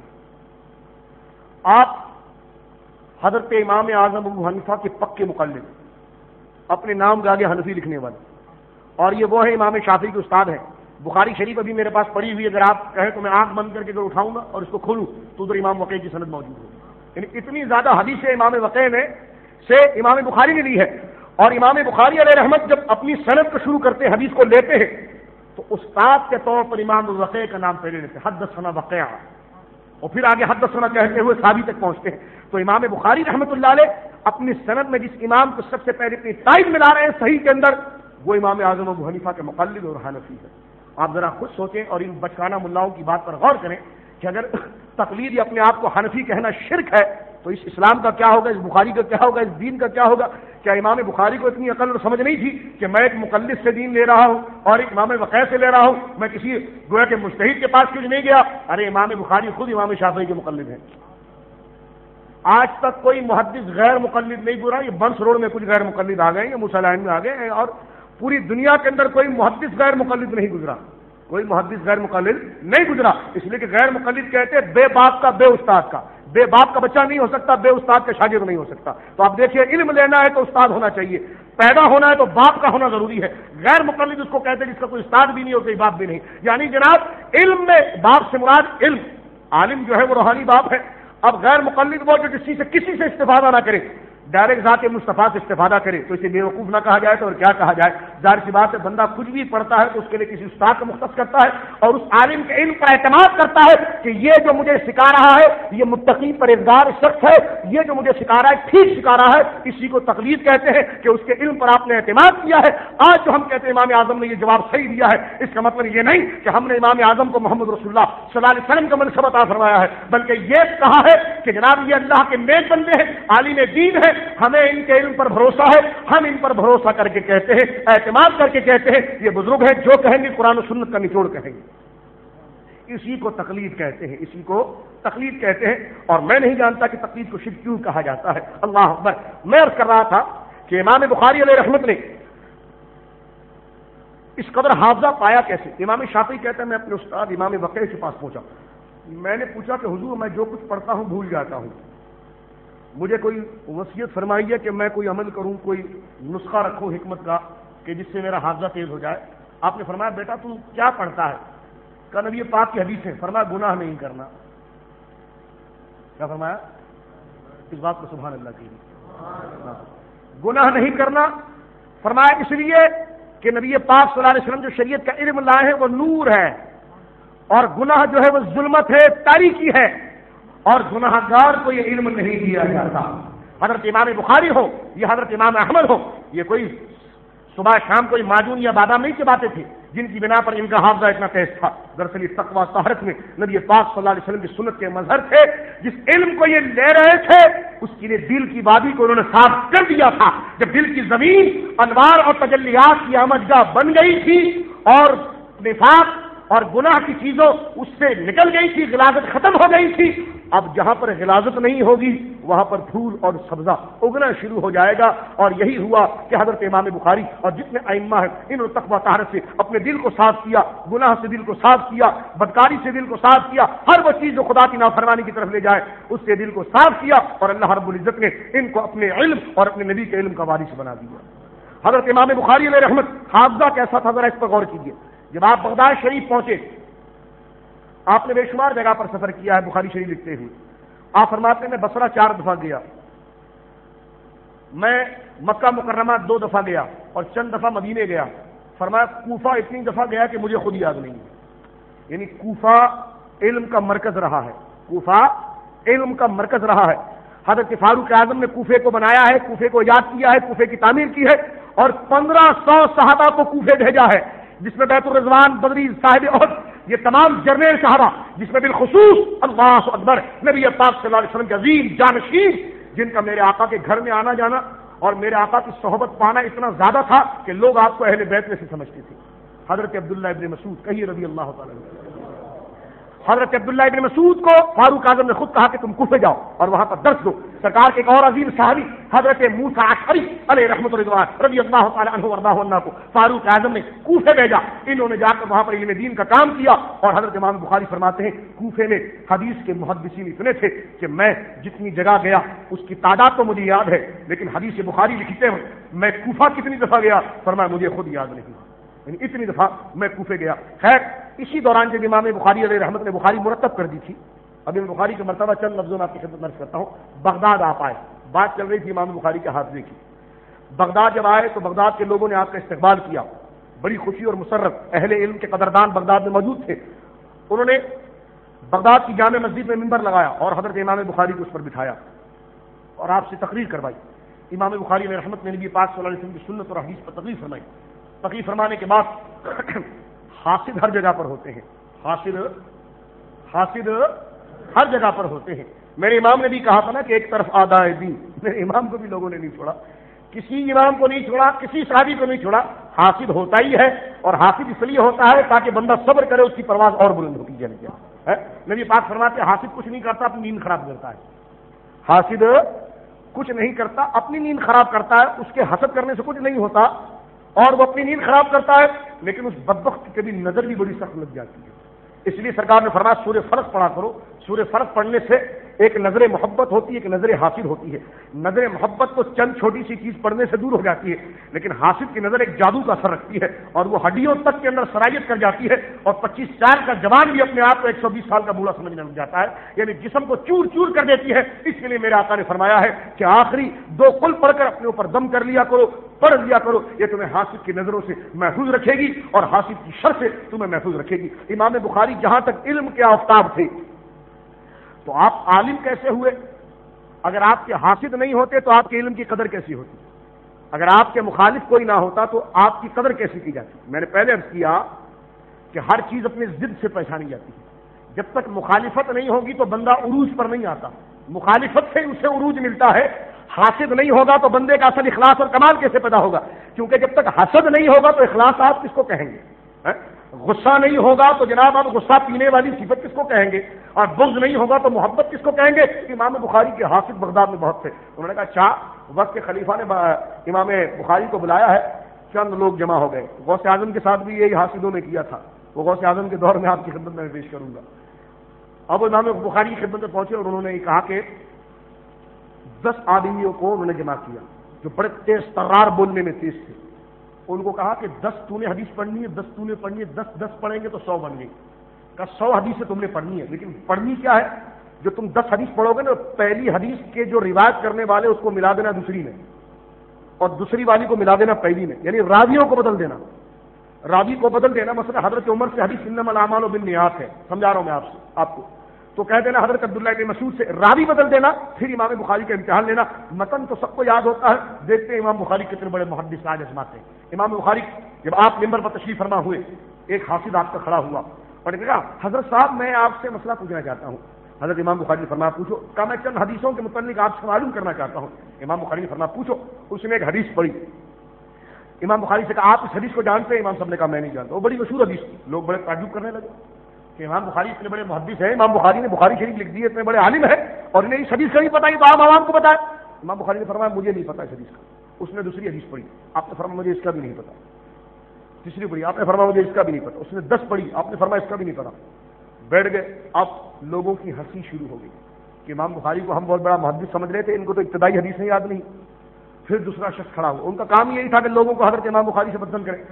آپ حضرت امام اعظم ابو حنیفہ کے پکے مقلد، اپنے نام کے آگے حنفی لکھنے والے، اور یہ وہ ہے امام شافعی کے استاد ہیں۔ بخاری شریف ابھی میرے پاس پڑی ہوئی، اگر آپ کہیں تو میں آنکھ بند کر کے اگر اٹھاؤں گا اور اس کو کھولوں تو ادھر امام وقیع کی سند موجود ہوگی۔ یعنی اتنی زیادہ حدیثیں امام وقیع نے سے امام بخاری نے لی ہے، اور امام بخاری علیہ رحمت جب اپنی سند کو شروع کرتے ہیں، حدیث کو لیتے ہیں تو استاد کے طور پر امام وقیع کا نام پہلے لیتے حدثنا وقیع، اور پھر آگے حدثنا کہتے ہوئے صحابی تک پہنچتے ہیں. تو امام بخاری رحمۃ اللہ علیہ اپنی سند میں جس امام کو سب سے پہلے اپنی تائید ملا رہے ہیں صحیح کے اندر، وہ امام اعظم ابو حنیفہ کے مقلد اور حنفی ہے. آپ ذرا خود سوچیں اور ان بچکانہ ملاؤں کی بات پر غور کریں کہ اگر تقلید یا اپنے آپ کو حنفی کہنا شرک ہے تو اس اسلام کا کیا ہوگا، اس بخاری کا کیا ہوگا، اس دین کا کیا ہوگا. کیا امام بخاری کو اتنی عقل اور سمجھ نہیں تھی کہ میں ایک مقلد سے دین لے رہا ہوں اور ایک امام وقیع سے لے رہا ہوں، میں کسی گویا کے مجتہد کے پاس کیوں نہیں گیا؟ ارے امام بخاری خود امام شافعی کے مقلد ہیں. آج تک کوئی محدث غیر مقلد نہیں گزرا. یہ بنس روڈ میں کچھ غیر مقلد آ گئے ہیں، مسلمان میں آ گئے ہیں، اور پوری دنیا کے اندر کوئی محدث غیر مقلد نہیں گزرا. کوئی محدث غیر مقلد نہیں گزرا، اس لیے کہ غیر مقلد کہتے ہیں بے باپ کا بے استاد کا. بے باپ کا بچہ نہیں ہو سکتا، بے استاد کا شاگرد نہیں ہو سکتا. تو آپ دیکھیے، علم لینا ہے تو استاد ہونا چاہیے، پیدا ہونا ہے تو باپ کا ہونا ضروری ہے. غیر مقلد اس کو کہتے ہیں جس کا کوئی استاد بھی نہیں ہو، کوئی باپ بھی نہیں. یعنی جناب علم میں باپ سے مراد علم، عالم جو ہے وہ روحانی باپ ہے. اب غیر مقلد وہ جو کسی سے استفادہ نہ کرے، ڈائریکٹ ذات مصطفیٰ سے استفادہ کرے، تو اسے بیوقوف نہ کہا جائے تو اور کیا کہا جائے. ظاہر سی بات ہے، بندہ کچھ بھی پڑھتا ہے تو اس کے لیے کسی استاد کو مختص کرتا ہے اور اس عالم کے علم پر اعتماد کرتا ہے کہ یہ جو مجھے سکھا رہا ہے یہ متقی پرہیزگار شخص ہے، یہ جو مجھے سکھا رہا ہے ٹھیک سکھا رہا ہے. اسی کو تقلید کہتے ہیں کہ اس کے علم پر آپ نے اعتماد کیا ہے. آج جو ہم کہتے ہیں امام اعظم نے یہ جواب صحیح دیا ہے، اس کا مطلب یہ نہیں کہ ہم نے امام اعظم کو محمد رسول اللہ صلی اللہ علیہ وسلم کا منصب عطا فرمایا ہے، بلکہ یہ کہا ہے کہ جناب یہ اللہ کے نیک بندے ہیں، عالم دین ہے، ہمیں ان کے علم پر بھروسہ ہے، ہم ان پر بھروسہ کر کے کہتے ہیں، اعتماد کر کے کہتے ہیں یہ بزرگ ہیں، جو کہیں گے قرآن و سنت کا نچوڑ کہیں گے. اسی کو تقلید کہتے ہیں، اسی کو تقلید کہتے ہیں. اور میں نہیں جانتا کہ تقلید کو شرک کیوں کہا جاتا ہے. اللہ اکبر. میں عرض کر رہا تھا کہ امام بخاری علیہ رحمت نے اس قدر حافظہ پایا کیسے. امام شافعی کہتے ہیں میں اپنے استاد امام وقیع کے پاس پہنچا، میں نے پوچھا کہ حضور میں جو کچھ پڑھتا ہوں بھول جاتا ہوں، مجھے کوئی وصیت فرمائیے کہ میں کوئی عمل کروں، کوئی نسخہ رکھوں حکمت کا کہ جس سے میرا حافظہ تیز ہو جائے. آپ نے فرمایا بیٹا تو کیا پڑھتا ہے؟ کہا نبی پاک کی حدیث ہے. فرمایا گناہ نہیں کرنا. کیا فرمایا؟ اس بات کو سبحان اللہ کیجیے. گناہ نہیں کرنا فرمایا اس لیے کہ نبی پاک صلی اللہ علیہ وسلم جو شریعت کا علم لائے ہیں وہ نور ہے، اور گناہ جو ہے وہ ظلمت ہے، تاریکی ہے، اور گناہ گار کو یہ علم نہیں دیا جاتا. حضرت امام بخاری ہو یا حضرت امام احمد ہو، یہ کوئی صبح شام کوئی معجون یا بادام نہیں چباتے تھے جن کی بنا پر ان کا حافظہ اتنا تیز تھا. دراصل یہ تقویٰ طہارت میں نبی پاک صلی اللہ علیہ وسلم کی سنت کے مظہر تھے. جس علم کو یہ لے رہے تھے اس کے لیے دل کی وادی کو انہوں نے صاف کر دیا تھا. جب دل کی زمین انوار اور تجلیات کی آمدگاہ بن گئی تھی اور نفاق اور گناہ کی چیزوں اس سے نکل گئی تھی، غلاظت ختم ہو گئی تھی، اب جہاں پر غلاظت نہیں ہوگی وہاں پر پھول اور سبزہ اگنا شروع ہو جائے گا. اور یہی ہوا کہ حضرت امام بخاری اور جتنے ائمہ ہیں انہوں نے تقویٰ طہارت سے اپنے دل کو صاف کیا، گناہ سے دل کو صاف کیا، بدکاری سے دل کو صاف کیا، ہر وہ چیز جو خدا کی نافرمانی کی طرف لے جائے اس سے دل کو صاف کیا، اور اللہ رب العزت نے ان کو اپنے علم اور اپنے نبی کے علم کا وارث بنا دیا. حضرت امام بخاری علیہ رحمت حافظہ کیسا تھا ذرا اس پر غور کیجیے. جب آپ بغداد شریف پہنچے، آپ نے بے شمار جگہ پر سفر کیا ہے بخاری شریف لکھتے ہوئے. آپ فرماتے ہیں میں بصرہ 4 دفعہ گیا، میں مکہ مکرمہ 2 دفعہ گیا اور چند دفعہ مدینے گیا. فرمایا کوفہ اتنی دفعہ گیا کہ مجھے خود یاد نہیں ہے. یعنی کوفہ علم کا مرکز رہا ہے، کوفہ علم کا مرکز رہا ہے. حضرت فاروق اعظم نے کوفے کو بنایا ہے، کوفے کو ایجاد کیا ہے، کوفے کی تعمیر کی ہے، اور 1500 صحابہ کو کوفے بھیجا ہے، جس میں بیت الرضوان، بدری، صاحب احد، یہ تمام جرنیل صحابہ، جس میں بالخصوص اللہ اکبر نبی پاک صلی اللہ علیہ وسلم کے عظیم جانشین، جن کا میرے آقا کے گھر میں آنا جانا اور میرے آقا کی صحبت پانا اتنا زیادہ تھا کہ لوگ آپ کو اہل بیت میں سے سمجھتے تھے. حضرت عبداللہ ابن مسعود کہیے رضی اللہ تعالیٰ عنہ. حضرت عبداللہ ابن مسعود کو فاروق اعظم نے خود کہا کہ تم کوفے جاؤ اور وہاں پر درس دو. سرکار کے ایک اور عظیم صحابی حضرت موسیٰ اشعری علیہ رحمۃ رضوان رضی اللہ تعالیٰ عنہ وارضاہ عنہ کو فاروق اعظم نے کوفے بھیجا. انہوں نے جا کر وہاں پر علم دین کا کام کیا. اور حضرت امام بخاری فرماتے ہیں کوفے میں حدیث کے محدثین اتنے تھے کہ میں جتنی جگہ گیا اس کی تعداد تو مجھے یاد ہے، لیکن حدیث بخاری لکھتے ہیں میں کوفہ کتنی دفعہ گیا، فرمایا مجھے خود یاد نہیں، یعنی اتنی دفعہ میں کوفے گیا. خیر اسی دوران جب امام بخاری علیہ رحمت نے بخاری مرتب کر دی تھی، اب امام بخاری کا مرتبہ چند لفظوں میں آپ کی خدمت میں عرض کرتا ہوں. بغداد آپ آئے، بات چل رہی تھی امام بخاری کے حافظے کی. بغداد جب آئے تو بغداد کے لوگوں نے آپ کا استقبال کیا، بڑی خوشی اور مسرت، اہل علم کے قدردان بغداد میں موجود تھے، انہوں نے بغداد کی جامع مسجد میں منبر لگایا اور حضرت امام بخاری کو اس پر بٹھایا اور آپ سے تقریر کروائی۔ امام بخاری نے رحمت میں نبی پاک صلی اللہ علیہ وسلم کی سنت اور حدیث پر تقریر فرمائی۔ تقریر فرمانے کے بعد حاسد ہر جگہ پر ہوتے ہیں، حاسد ہر جگہ پر ہوتے ہیں۔ میرے امام نے بھی کہا تھا نا کہ ایک طرف آدائے دین، میرے امام کو بھی لوگوں نے نہیں چھوڑا، کسی امام کو نہیں چھوڑا، کسی صحابی کو نہیں چھوڑا، حاسد ہوتا ہی ہے، اور حاسد اس لیے ہوتا ہے تاکہ بندہ صبر کرے، اس کی پرواز اور بلند ہوتی جائے کیا ہے۔ نبی پاک فرماتے ہیں حاسد کچھ نہیں کرتا، اپنی نیند خراب کرتا ہے۔ حاسد کچھ نہیں کرتا، اپنی نیند خراب کرتا ہے، اس کے حسد کرنے سے کچھ نہیں ہوتا اور وہ اپنی نیند خراب کرتا ہے، لیکن اس بدبخت کی کبھی نظر بھی بڑی سخت لگ جاتی ہے۔ اس لیے سرکار نے فرمایا سورہ فلق پڑھا کرو، سورہ فلق پڑھنے سے ایک نظر محبت ہوتی ہے، ایک نظر حاسد ہوتی ہے۔ نظر محبت تو چند چھوٹی سی چیز پڑھنے سے دور ہو جاتی ہے، لیکن حاسد کی نظر ایک جادو کا اثر رکھتی ہے اور وہ ہڈیوں تک کے اندر سرایت کر جاتی ہے، اور 25 سال کا جوان بھی اپنے آپ کو 120 سال کا بوڑھا سمجھنے لگ جاتا ہے، یعنی جسم کو چور چور کر دیتی ہے۔ اس کے لیے میرے آقا نے فرمایا ہے کہ آخری 2 قل پڑھ کر اپنے اوپر دم کر لیا کرو، پڑھ لیا کرو، یہ تمہیں حاسد کی نظروں سے محفوظ رکھے گی اور حاسد کی شر سے تمہیں محفوظ رکھے گی۔ امام بخاری جہاں تک علم کے آفتاب تھے، تو آپ عالم کیسے ہوئے؟ اگر آپ کے حاسد نہیں ہوتے تو آپ کے علم کی قدر کیسی ہوتی؟ اگر آپ کے مخالف کوئی نہ ہوتا تو آپ کی قدر کیسی کی جاتی؟ میں نے پہلے عرض کیا کہ ہر چیز اپنی ضد سے پہچانی جاتی ہے۔ جب تک مخالفت نہیں ہوگی تو بندہ عروج پر نہیں آتا، مخالفت سے اسے عروج ملتا ہے۔ حاسد نہیں ہوگا تو بندے کا اصل اخلاص اور کمال کیسے پیدا ہوگا؟ کیونکہ جب تک حسد نہیں ہوگا تو اخلاص آپ کس کو کہیں گے؟ غصہ نہیں ہوگا تو جناب آپ غصہ پینے والی صفت کس کو کہیں گے؟ اور بغض نہیں ہوگا تو محبت کس کو کہیں گے؟ امام بخاری کے حاسد بغداد میں بہت تھے۔ انہوں نے کہا اچھا، وقت کے خلیفہ نے امام بخاری کو بلایا ہے، چند لوگ جمع ہو گئے۔ غوث اعظم کے ساتھ بھی یہی حاسدوں نے کیا تھا، وہ غوث اعظم کے دور میں آپ کی خدمت میں پیش کروں گا۔ اب امام بخاری کی خدمت میں پہنچے اور انہوں نے کہا کہ 10 آدمیوں کو انہوں نے جمع کیا جو بڑے تیز ترار بولنے میں تیز تھے۔ ان کو کہا کہ 10 تو نے حدیث پڑھنی ہے، 10 تو نے پڑھنی ہے، 10 پڑھیں گے تو 100 بن گئی۔ کہا 100 حدیثیں تم نے پڑھنی ہے، لیکن پڑھنی کیا ہے؟ جو تم 10 حدیث پڑھو گے نا، پہلی حدیث کے جو روایت کرنے والے اس کو ملا دینا دوسری میں، اور دوسری والی کو ملا دینا پہلی میں، یعنی راویوں کو بدل دینا، راوی کو بدل دینا۔ مثلا حضرت عمر سے حدیث انما الاعمال بالنیات ہے، سمجھا رہا ہوں میں آپ کو، تو کہہ دینا حضرت عبداللہ بن مسعود سے راوی بدل دینا، پھر امام بخاری کا امتحان لینا۔ متن تو سب کو یاد ہوتا ہے، دیکھتے ہیں امام بخاری کتنے بڑے محدث آج آزماتے ہیں۔ امام بخاری جب آپ ممبر پر تشریف فرما ہوئے، ایک حاسد آپ کا کھڑا ہوا اور نے کہا حضرت صاحب میں آپ سے مسئلہ پوچھنا چاہتا ہوں۔ حضرت امام بخاری نے فرمایا پوچھو۔ کہا میں چند حدیثوں کے متعلق آپ سے معلوم کرنا چاہتا ہوں۔ امام بخاری نے فرمایا پوچھو۔ اس نے ایک حدیث پڑھی، امام بخاری سے کہا آپ اس حدیث کو جانتے ہیں؟ امام صاحب نے کہا میں نہیں جانتا۔ وہ بڑی مشہور حدیث تھی، لوگ بڑے تعجب کرنے لگے کہ امام بخاری اتنے بڑے محدث ہیں، امام بخاری نے بخاری شریف لکھ دی ہے، اتنے بڑے عالم ہیں اور انہیں اس حدیث کا نہیں پتا، تو آپ عوام کو بتائیں۔ امام بخاری نے فرمایا مجھے نہیں پتا اس حدیث کا۔ اس نے دوسری حدیث پڑھی، آپ نے فرمایا مجھے اس کا بھی نہیں پتا۔ تیسری پڑھی، آپ نے فرمایا مجھے اس کا بھی نہیں پتا۔ اس نے 10 پڑھی، آپ نے فرمایا اس کا بھی نہیں پتا۔ بیٹھ گئے۔ اب لوگوں کی ہنسی شروع ہو گئی کہ امام بخاری کو ہم بہت بڑا محدث سمجھ رہے تھے، ان کو تو ابتدائی حدیث یاد نہیں۔ پھر دوسرا شخص کھڑا ہوا، ان کا کام یہی تھا کہ لوگوں کو حضرت امام بخاری سے بدزن کرے۔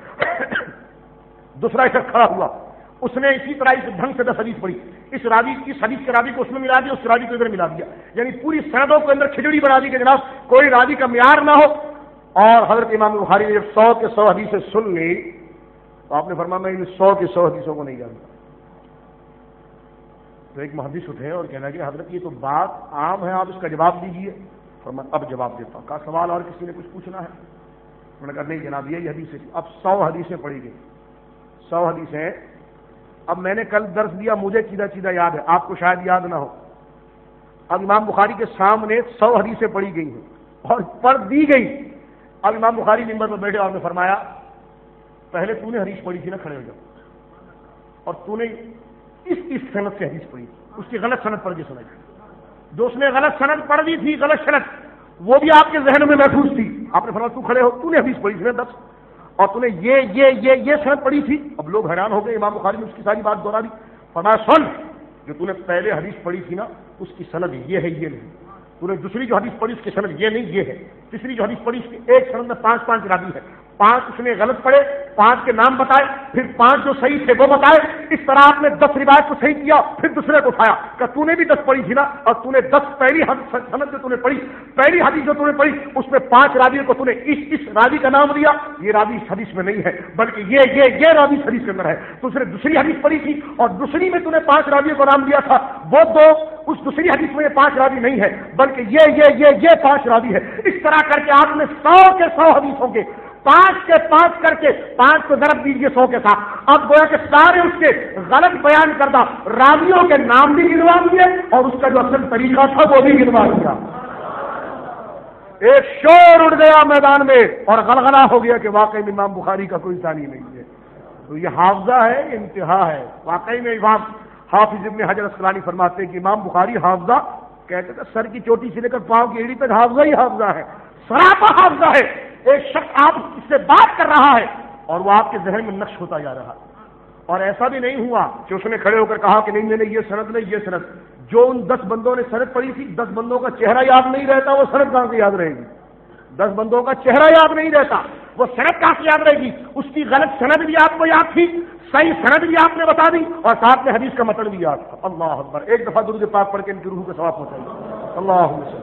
دوسرا شخص کھڑا ہوا، اس نے اسی طرح اس ڈھنگ سے 10 حدیث پڑھی، اس راوی کی حدیث کے راوی کو اس میں ملا دیا، اس راوی کو ادھر ملا دیا، یعنی پوری سندوں کے اندر کھچڑی بنا دی کہ جناب کوئی راوی کا معیار نہ ہو۔ اور حضرت امام بخاری نے جب 100 کے 100 حدیثیں سن لی تو آپ نے فرمایا میں ان 100 کے 100 حدیثوں کو نہیں جانتا۔ تو ایک محدث اٹھے اور کہنا کہ حضرت یہ تو بات عام ہے، آپ اس کا جواب دیجیے۔ فرمایا اب جواب دیتا ہوں۔ کہا سوال اور کسی نے کچھ پوچھنا ہے؟ انہوں نے کہا نہیں جناب یہی حدیث ہے۔ اب 100 حدیثیں پڑھی گئی، 100 حدیثیں۔ اب میں نے کل درس دیا، مجھے سیدھا سیدھا یاد ہے، آپ کو شاید یاد نہ ہو۔ اب امام بخاری کے سامنے 100 حدیثیں پڑھی گئی ہیں اور پڑھ دی گئی۔ اب امام بخاری ممبر پر بیٹھے اور نے فرمایا پہلے تو نے حدیث پڑھی تھی نا، کھڑے ہو جاؤ، اور تو نے اس سند سے حدیث پڑھی، اس کی غلط سند پڑھ کے سنائی۔ جو اس نے غلط سند پڑھ دی تھی، غلط سند، وہ بھی آپ کے ذہن میں محفوظ تھی۔ آپ نے فرمایا تو کھڑے ہو، تو نے حدیث پڑھی تھی نا 10، اور تو نے یہ سند پڑھی تھی۔ اب لوگ حیران ہو گئے، امام بخاری نے اس کی ساری بات دہرا دی۔ فرمایا سن، جو تو نے پہلے حدیث پڑھی تھی نا اس کی سند یہ ہے، یہ نہیں۔ تو نے دوسری جو حدیث پڑھی اس کی سند یہ نہیں، یہ ہے۔ تیسری جو حدیث پڑھی اس کی ایک سند میں 5 راوی ہے، 5 उसने गलत पढ़े, 5 के नाम बताए, फिर 5 जो सही थे वो बताए। इस तरह आपने 10 रिवायत को सही किया, फिर दूसरे को उठाया कि तूने भी 10 पढ़ी थी ना, और तूने 10 पहली सनद जो तूने पढ़ी, पहली हदीस जो तूने पढ़ी, उसमें 5 रावियों को तूने इस रावी का नाम दिया। ये रावी इस हदीस में नहीं है, बल्कि ये रावी इस हदीस के अंदर है। दूसरे दूसरी हदीस पढ़ी थी और दूसरी में तूने 5 रावियों को नाम दिया था, वो 2 उस दूसरी हदीस में 5 रावी नहीं है, बल्कि ये 5 रावी है। इस तरह करके आपने 100 के 100 हदीसों के 5 के 5 करके 5 को ज़रब दीजिए 100 के साथ। अब गोया के सारे उसके गलत बयान करदा रावियों के नाम भी गिनवा दिए और उसका जो असल तरीका था वो भी गिनवा दिया। एक शोर उड़ गया मैदान में और गलगला हो गया कि वाकई में इमाम बुखारी का कोई सानी नहीं है। तो ये हाफजा है, इंतहा है। वाकई में इमाम हाफिज इब्न हजर अस्कलानी फरमाते हैं कि इमाम बुखारी हाफजा, कहते थे सर की चोटी से लेकर पांव की एड़ी तक हाफजा ही हाफजा है, सरापा हाफजा है। एक शख्स आप इससे बात कर रहा है और वो आपके जहन में नक्श होता जा रहा है। और ऐसा भी नहीं हुआ कि उसने खड़े होकर कहा कि नहीं मैंने ये सनद नहीं, ये सनद। जो उन 10 बंदों ने सनद पढ़ी थी, 10 बंदों का चेहरा याद नहीं रहता, वो सनद कहां से याद रहेगी? 10 बंदों का चेहरा याद नहीं रहता, वो सनद कहां से याद रहेगी? उसकी गलत सनद भी आपको याद थी, सही सनद भी आपने बता दी और साथ में हदीस का मतलब भी याद था। अल्लाह अकबर। एक दफा दुरूद पाक पढ़ के इनकी रूह को सवाब पहुंचाइए। अल्लाह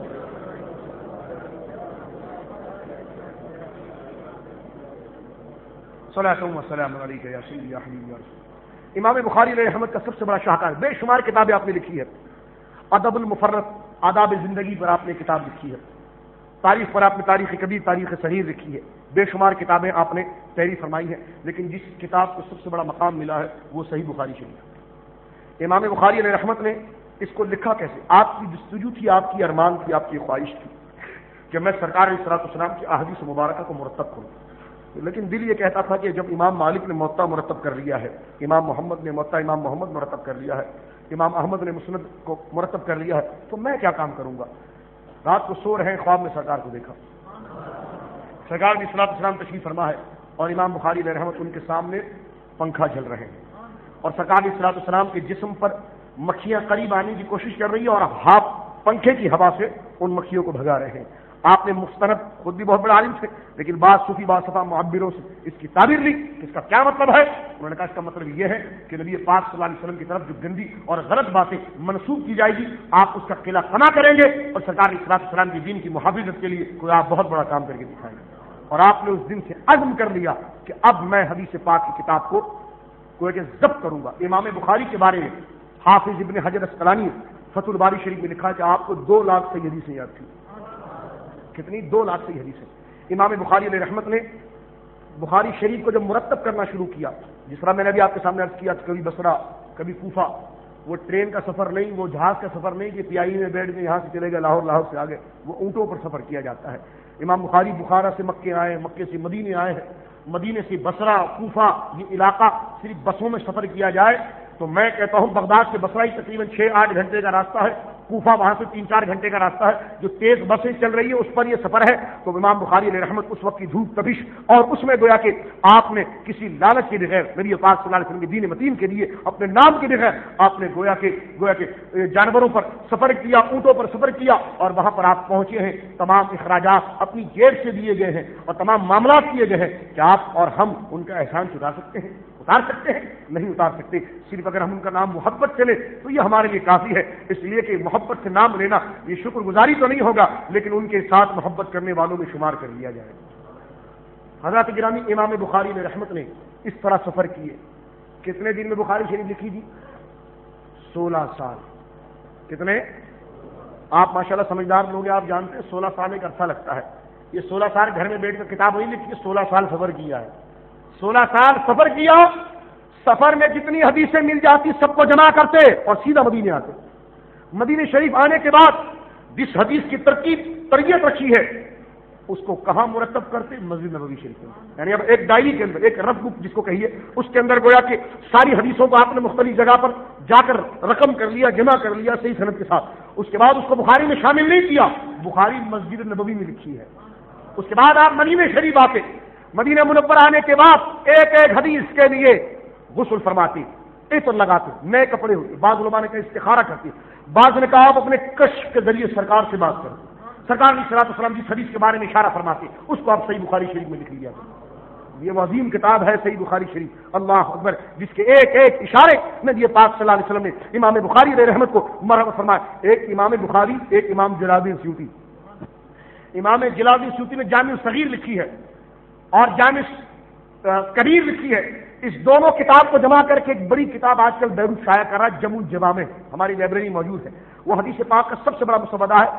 इमाम बुखारी रहमत का सबसे बड़ा शाहकार, बेशुमार किताबें आपने लिखी है। अदबुल मुफर्रत, आदाब जिंदगी पर आपने किताब लिखी है। तारीख पर आपने तारीख कबीर, तारीख सहीह लिखी है। बेशुमार किताबें आपने तहरीर फरमाई है, लेकिन जिस किताब को सबसे बड़ा मकाम मिला है वो सही बुखारी शरीफ। इमाम बुखारी रहमत ने इसको लिखा कैसे? आपकी जस्तजू थी, आपकी अरमान थी, आपकी ख्वाहिश थी कि मैं सरकार अलैहिस्सलाम की अहादीस मुबारका को मुरतब करूं, लेकिन दिल ये कहता था कि जब इमाम मालिक ने मुवत्ता मुरतब कर लिया है, इमाम मोहम्मद ने मुवत्ता इमाम मोहम्मद मुरतब कर लिया है, इमाम अहमद ने मुस्नद को मुरतब कर लिया है, तो मैं क्या काम करूंगा? रात को सो रहे हैं, ख्वाब में सरकार को देखा, सरकार ने अलैहिस्सलाम तशरीफ फरमा है और इमाम बुखारी रहमत उनके सामने पंखा चल रहे हैं और सरकार ने अलैहिस्सलाम के जिस्म पर मक्खियां करीब आने की कोशिश कर रही है और हाथ पंखे की हवा से उन मक्खियों को भगा रहे हैं। आपने मुस्तनद, खुद भी बहुत बड़ा आलिम थे, लेकिन बाद सूफी बासफा मुअब्बिरों से इसकी ताबीर ली। इसका क्या मतलब है? उन्होंने कहा इसका मतलब यह है कि नबी पाक सल्लल्लाहु अलैहि वसल्लम की तरफ जो गंदी और गलत बातें मनसूब की जाएगी, आप उसका किला फना करेंगे और सरकार अलैहिस्सलाम की दीन की मुहाफिजत के लिए कोई आप बहुत बड़ा काम करके दिखाएंगे। और आपने उस दिन से अज़्म कर लिया कि अब मैं हदीस पाक की किताब को कोई जब्त करूंगा। इमाम बुखारी के बारे में हाफिज इब्न हजर अस्कलानी फतहुल बारी शरीफ में लिखा कि आपको 2 लाख सही हदीसें याद थी। कितनी? 2 लाख सही हदीसें। इमाम बुखारी ने रहमत ने बुखारी शरीफ को जब मुरतब करना शुरू किया, जिस तरह मैंने अभी आपके सामने अर्ज किया, कभी बसरा कभी कूफा, वो ट्रेन का सफर नहीं, वो जहाज का सफर नहीं कि पियाई में बैठ गए, यहां से चले गए लाहौर, लाहौर से आगे, वो ऊंटों पर सफर किया जाता है। इमाम बुखारी बुखारा से मक्के आए, मक्के से मदीने आए हैं, मदीने से बसरा, कूफा, ये इलाका सिर्फ बसों में सफर किया जाए तो मैं कहता हूं बगदाद से बसरा ही तकरीबन 6-8 घंटे का रास्ता है, कूफा वहां से 3-4 घंटे का रास्ता है। जो तेज बसें चल रही है उस पर यह सफर है। तो इमाम बुखारी रहमत उस वक्त की धूप तपिश और उसमें गोया कि आपने किसी लालच के बगैर नबी पाक सल्लल्लाहु अलैहि वसल्लम के दीन मतीन के लिए अपने नाम के बगैर आपने गोया के जानवरों पर सफर किया, ऊंटों पर सफर किया और वहां पर आप पहुंचे हैं। तमाम इखराजात अपनी जेब से दिए गए हैं और तमाम मामला किए गए हैं कि आप और हम उनका एहसान चुका सकते हैं, उतार सकते हैं? नहीं उतार सकते। सिर्फ अगर हम उनका नाम मोहब्बत से लें तो ये हमारे लिए काफी है। इसलिए कि मोहब्बत से नाम लेना ये शुक्रगुजारी तो नहीं होगा, लेकिन उनके साथ मोहब्बत करने वालों में शुमार कर लिया जाए। हज़रत गिरामी इमाम बुखारी ने रहमत ने इस तरह सफर किए। कितने दिन में बुखारी शरीफ लिखी थी? 16 साल। कितने? आप माशाल्लाह समझदार लोग हैं, आप जानते हैं 16 साल एक अरसा लगता है। ये 16 साल घर में बैठकर किताब नहीं लिखी, 16 साल सफर किया है। 16 साल सफर किया, सफर में जितनी हदीसें मिल जाती सबको जमा करते और सीधा मदीने आते। मदीने शरीफ आने के बाद जिस हदीस की तरबियत रखी है उसको कहां मुरतब करते? मस्जिद नबवी शरीफ में। यानी अब एक डायरी के अंदर, एक रफ बुक जिसको कहिए, उसके अंदर गोया कि सारी हदीसों को आपने मुख्तलिफ जगह पर जाकर रकम कर लिया, जमा कर लिया सही सनद के साथ। उसके बाद उसको बुखारी में शामिल नहीं किया, बुखारी मस्जिद नबवी में लिखी है। उसके बाद आप मदीने शरीफ आते, मदीना मुनव्वरा आने के बाद एक एक हदीस के लिए गुस्ल फरमाती, इत्र लगाते, नए कपड़े होते। बाज़ उलमा ने कहा इस्तिखारा करती, बाज़ ने कहा आप अपने कश्फ के जरिए सरकार से बात करते। सरकार ने सल्लल्लाहु अलैहि वसल्लम जिस हदीस के बारे में इशारा फरमाती उसको आप सही बुखारी शरीफ में लिख लिया। یہ وہ عظیم کتاب ہے صحیح بخاری شریف، اللہ اکبر، جس کے ایک ایک اشارے نبی پاک صلی اللہ علیہ وسلم نے امام بخاری علیہ رحمت کو مرحبا فرمایا۔ ایک امام بخاری، ایک امام جلال الدین سیوطی۔ امام جلال الدین سیوطی نے جامع صغیر لکھی ہے اور جامع کبیر لکھی ہے، اس دونوں کتاب کو جمع کر کے ایک بڑی کتاب آج کل بیروت شائع کر رہا ہے، جمع الجوامع، ہماری لائبریری موجود ہے۔ وہ حدیث پاک کا سب سے بڑا مسودہ ہے،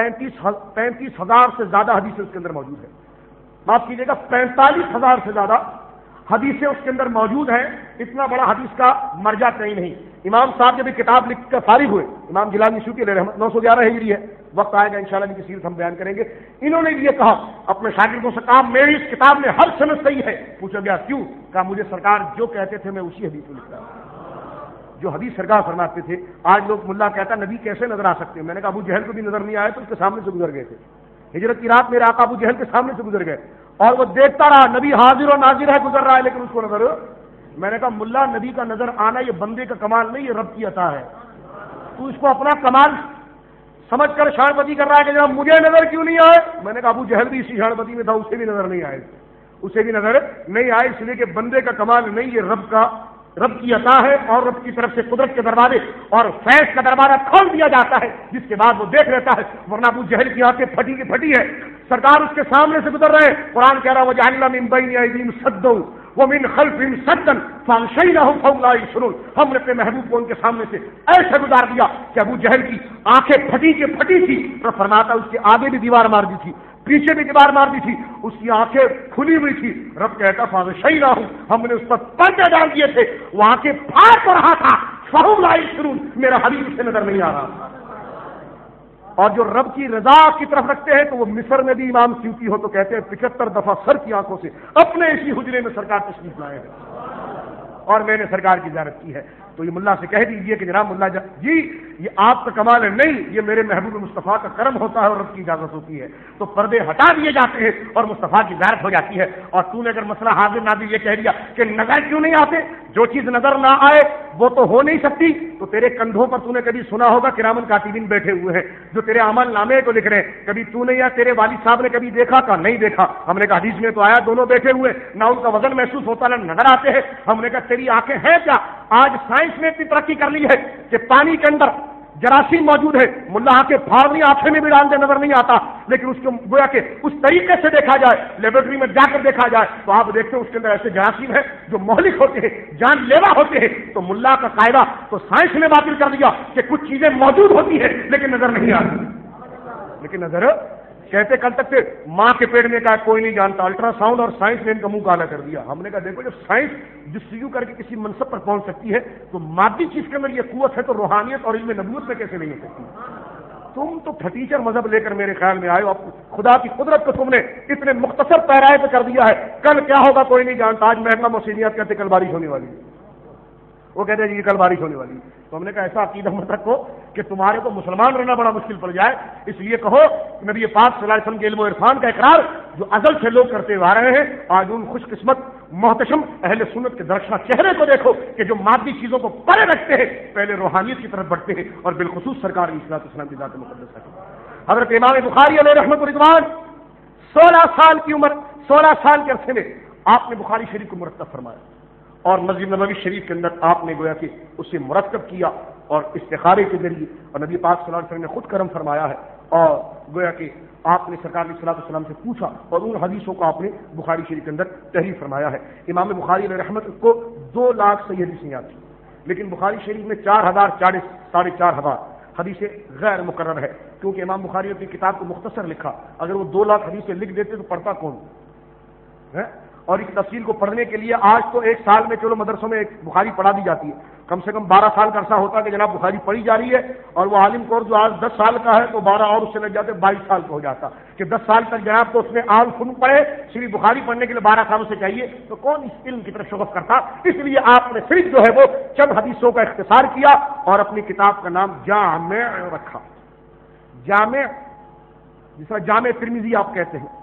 35,000 سے زیادہ حدیثیں اس کے اندر موجود ہیں، معاف کیجیے گا 45,000 سے زیادہ حدیثیں اس کے اندر موجود ہیں۔ اتنا بڑا حدیث کا مرجع کہیں نہیں۔ امام صاحب جب یہ کتاب لکھ کر فارغ ہوئے، امام جلال الدین سیوطی علیہ رحمت، 911 ہجری ہے، وقت آئے گا انشاءاللہ ان کی سیرت ہم بیان کریں گے۔ انہوں نے یہ کہا اپنے شاگردوں سے، کہا میری اس کتاب میں ہر سند صحیح ہے۔ پوچھا گیا کیوں؟ کہا مجھے سرکار جو کہتے تھے میں اسی حدیث میں لکھتا ہوں، جو حدیث سرکار فرماتے تھے۔ آج لوگ ملا کہتا نبی کیسے نظر آ سکتے ہیں؟ میں نے کہا ابو جہل کو بھی نظر نہیں آئے تو اس کے سامنے سے گزر گئے تھے، ہجرت کی رات میرے آقا ابو جہل کے سامنے سے گزر گئے اور وہ دیکھتا رہا نبی حاضر و ناظر ہے، گزر رہا ہے لیکن اس کو نظر۔ میں نے کہا ملا نبی کا نظر آنا یہ بندے کا کمال نہیں، یہ رب کی عطا ہے، تو اس کو اپنا کمال سمجھ کر شان بازی کر رہا ہے کہ جناب مجھے نظر کیوں نہیں آئے۔ میں نے کہا ابو جہل بھی اسی شان بازی میں تھا، اسے بھی نظر نہیں آئے، اسے بھی نظر نہیں آئے، اس لیے کہ بندے کا کمال نہیں، یہ رب کی عطا ہے اور رب کی طرف سے قدرت کے دروازے اور فیض کا دروازہ کھول دیا جاتا ہے، جس کے بعد وہ دیکھ لیتا ہے، ورنہ ابو جہل کی آنکھیں پھٹی کی پھٹی ہے، سرکار اس کے سامنے سے گزر رہے ہیں، قرآن کہہ رہا ہے وَجَعَلْنَا مِن بَيْنِ أَيْدِيهِمْ سَدًّا وَمِنْ خَلْفِهِمْ سَدًّا فَأَغْشَيْنَاهُمْ فَهُمْ لَا يُبْصِرُونَ۔ ہم نے اپنے محبوب کو ان کے سامنے سے ایسے گزار دیا کہ ابو جہل کی آنکھیں پھٹی کی پھٹی تھی، تو فرماتا اس کے آگے بھی دیوار مار دی تھی، پیچھے بھی دیوار مار دی تھی، اس کی آنکھیں کھلی ہوئی تھی۔ رب کہتا فَأَغْشَيْنَاهُمْ، ہم نے اس پر پردے ڈال دیے تھے، وہ آنکھیں پھاڑ تو رہا تھا، فَهُمْ لَا يُبْصِرُونَ، میرا حبیب اسے نظر نہیں آ رہا۔ اور جو رب کی رضا کی طرف رکھتے ہیں تو وہ مصر میں بھی امام سیوطی ہو تو کہتے ہیں 75 دفعہ سر کی آنکھوں سے اپنے اسی حجرے میں سرکار تشریف لائے ہیں اور میں نے سرکار کی زیارت کی ہے۔ تو یہ ملا سے کہہ دیجئے کہ جناب ملا جی یہ آپ کا کمال ہے نہیں، یہ میرے محبوب مصطفیٰ کا کرم ہوتا ہے اور رب کی اجازت ہوتی ہے، تو پردے ہٹا دیے جاتے ہیں اور مصطفیٰ کی زیارت ہو جاتی ہے۔ اور تو نے اگر مسئلہ حاضر نادر یہ کہہ دیا کہ نظر کیوں نہیں آتے، جو چیز نظر نہ آئے وہ تو ہو نہیں سکتی، تو تیرے کندھوں پر تو نے کبھی سنا ہوگا کرامن کاتبین بیٹھے ہوئے ہیں جو تیرے عمل نامے کو لکھ رہے ہیں، کبھی تو نے یا تیرے والد صاحب نے کبھی دیکھا کا نہیں دیکھا؟ ہم نے کہا حدیث میں تو آیا دونوں بیٹھے ہوئے، نہ ان کا وزن محسوس ہوتا نہ نظر آتے ہیں۔ ہم نے کہا تیری آنکھیں ہیں کیا؟ آج سائنس نے اتنی ترقی کر لی ہے کہ پانی کے اندر جراثیم موجود ہے، ملا آنکھیں پھاڑنی آنکھیں میں بھی ڈال دے نظر نہیں آتا، لیکن اس کو گویا کہ اس طریقے سے دیکھا جائے، لیبورٹری میں جا کر دیکھا جائے تو آپ دیکھتے ہیں اس کے اندر ایسے جراثیم ہیں جو مہلک ہوتے ہیں، جان لیوا ہوتے ہیں۔ تو ملا کا قاعدہ تو سائنس نے باطل کر دیا کہ کچھ چیزیں موجود ہوتی ہیں لیکن نظر نہیں آتی، لیکن نظر کہتے کل تک سے ماں کے پیٹ میں کا کوئی نہیں جانتا، الٹرا ساؤنڈ اور سائنس نے ان کا منہ کالا کر دیا۔ ہم نے کہا دیکھو جب سائنس جستجو کر کے کسی منصب پر پہنچ سکتی ہے تو مادی چیز کے اندر یہ قوت ہے تو روحانیت اور علم نبوت میں کیسے نہیں ہو سکتی؟ تم تو پھٹیچر مذہب لے کر میرے خیال میں آئے ہو، اب خدا کی قدرت کو تم نے اتنے مختصر پیرائے پہ کر دیا ہے، کل کیا ہوگا کوئی نہیں جانتا۔ آج محکمہ موسمیات کہتے کل بارش ہونے والی ہے، وہ کہتے ہیں جی کل بارش ہونے والی ہے، تو ہم نے کہا ایسا عقیدہ مت رکھو کہ تمہارے کو مسلمان رہنا بڑا مشکل پڑ جائے، اس لیے کہو نبی پاک صلی اللہ علیہ وسلم کے علم و عرفان کا اقرار جو ازل سے لوگ کرتے ہوئے آ رہے ہیں، آج ان خوش قسمت محتشم اہل سنت کے درخشاں چہرے کو دیکھو کہ جو مادی چیزوں کو پرے رکھتے ہیں، پہلے روحانیت کی طرف بڑھتے ہیں اور بالخصوص سرکار علیہ الصلوۃ والسلام کی ذات مقدس ہے۔ حضرت امام بخاری علیہ رحمت و رضوان 16 سال کی عمر، 16 سال کے عرصے میں آپ نے بخاری شریف کو مرتب فرمایا اور مسجد نبوی شریف کے اندر آپ نے گویا کہ اسے مرتب کیا اور استخارے کے ذریعے، اور نبی پاک صلی اللہ علیہ وسلم نے خود کرم فرمایا ہے اور گویا کہ آپ نے سرکار علیہ الصلوۃ والسلام سے پوچھا اور ان حدیثوں کو آپ نے بخاری شریف کے اندر تحریر فرمایا ہے۔ امام بخاری علیہ رحمت کو 2 لاکھ صحیح حدیثیں یاد تھیں، لیکن بخاری شریف میں 4040 4,500 حدیثیں غیر مقرر ہے، کیونکہ امام بخاری نے اپنی کتاب کو مختصر لکھا، اگر وہ 2 لاکھ حدیثیں لکھ دیتے تو پڑھتا کون ہے؟ اور اس تفصیل کو پڑھنے کے لیے آج تو 1 سال میں چلو مدرسوں میں ایک بخاری پڑھا دی جاتی ہے، کم سے کم 12 سال کا عرصہ ہوتا ہے کہ جناب بخاری پڑھی جا رہی ہے، اور وہ عالم کورس جو آج 10 سال کا ہے تو 12 اور اس سے لگ جاتے 22 سال کا ہو جاتا کہ 10 سال تک جناب تو اس میں عام فن پڑھے، صرف بخاری پڑھنے کے لیے 12 سالوں سے چاہیے، تو کون اس علم کی طرف شغف کرتا؟ اس لیے آپ نے صرف جو ہے وہ چند حدیثوں کا اختصار کیا اور اپنی کتاب کا نام جامع رکھا۔ جامع جس طرح جامع ترمذی آپ کہتے ہیں،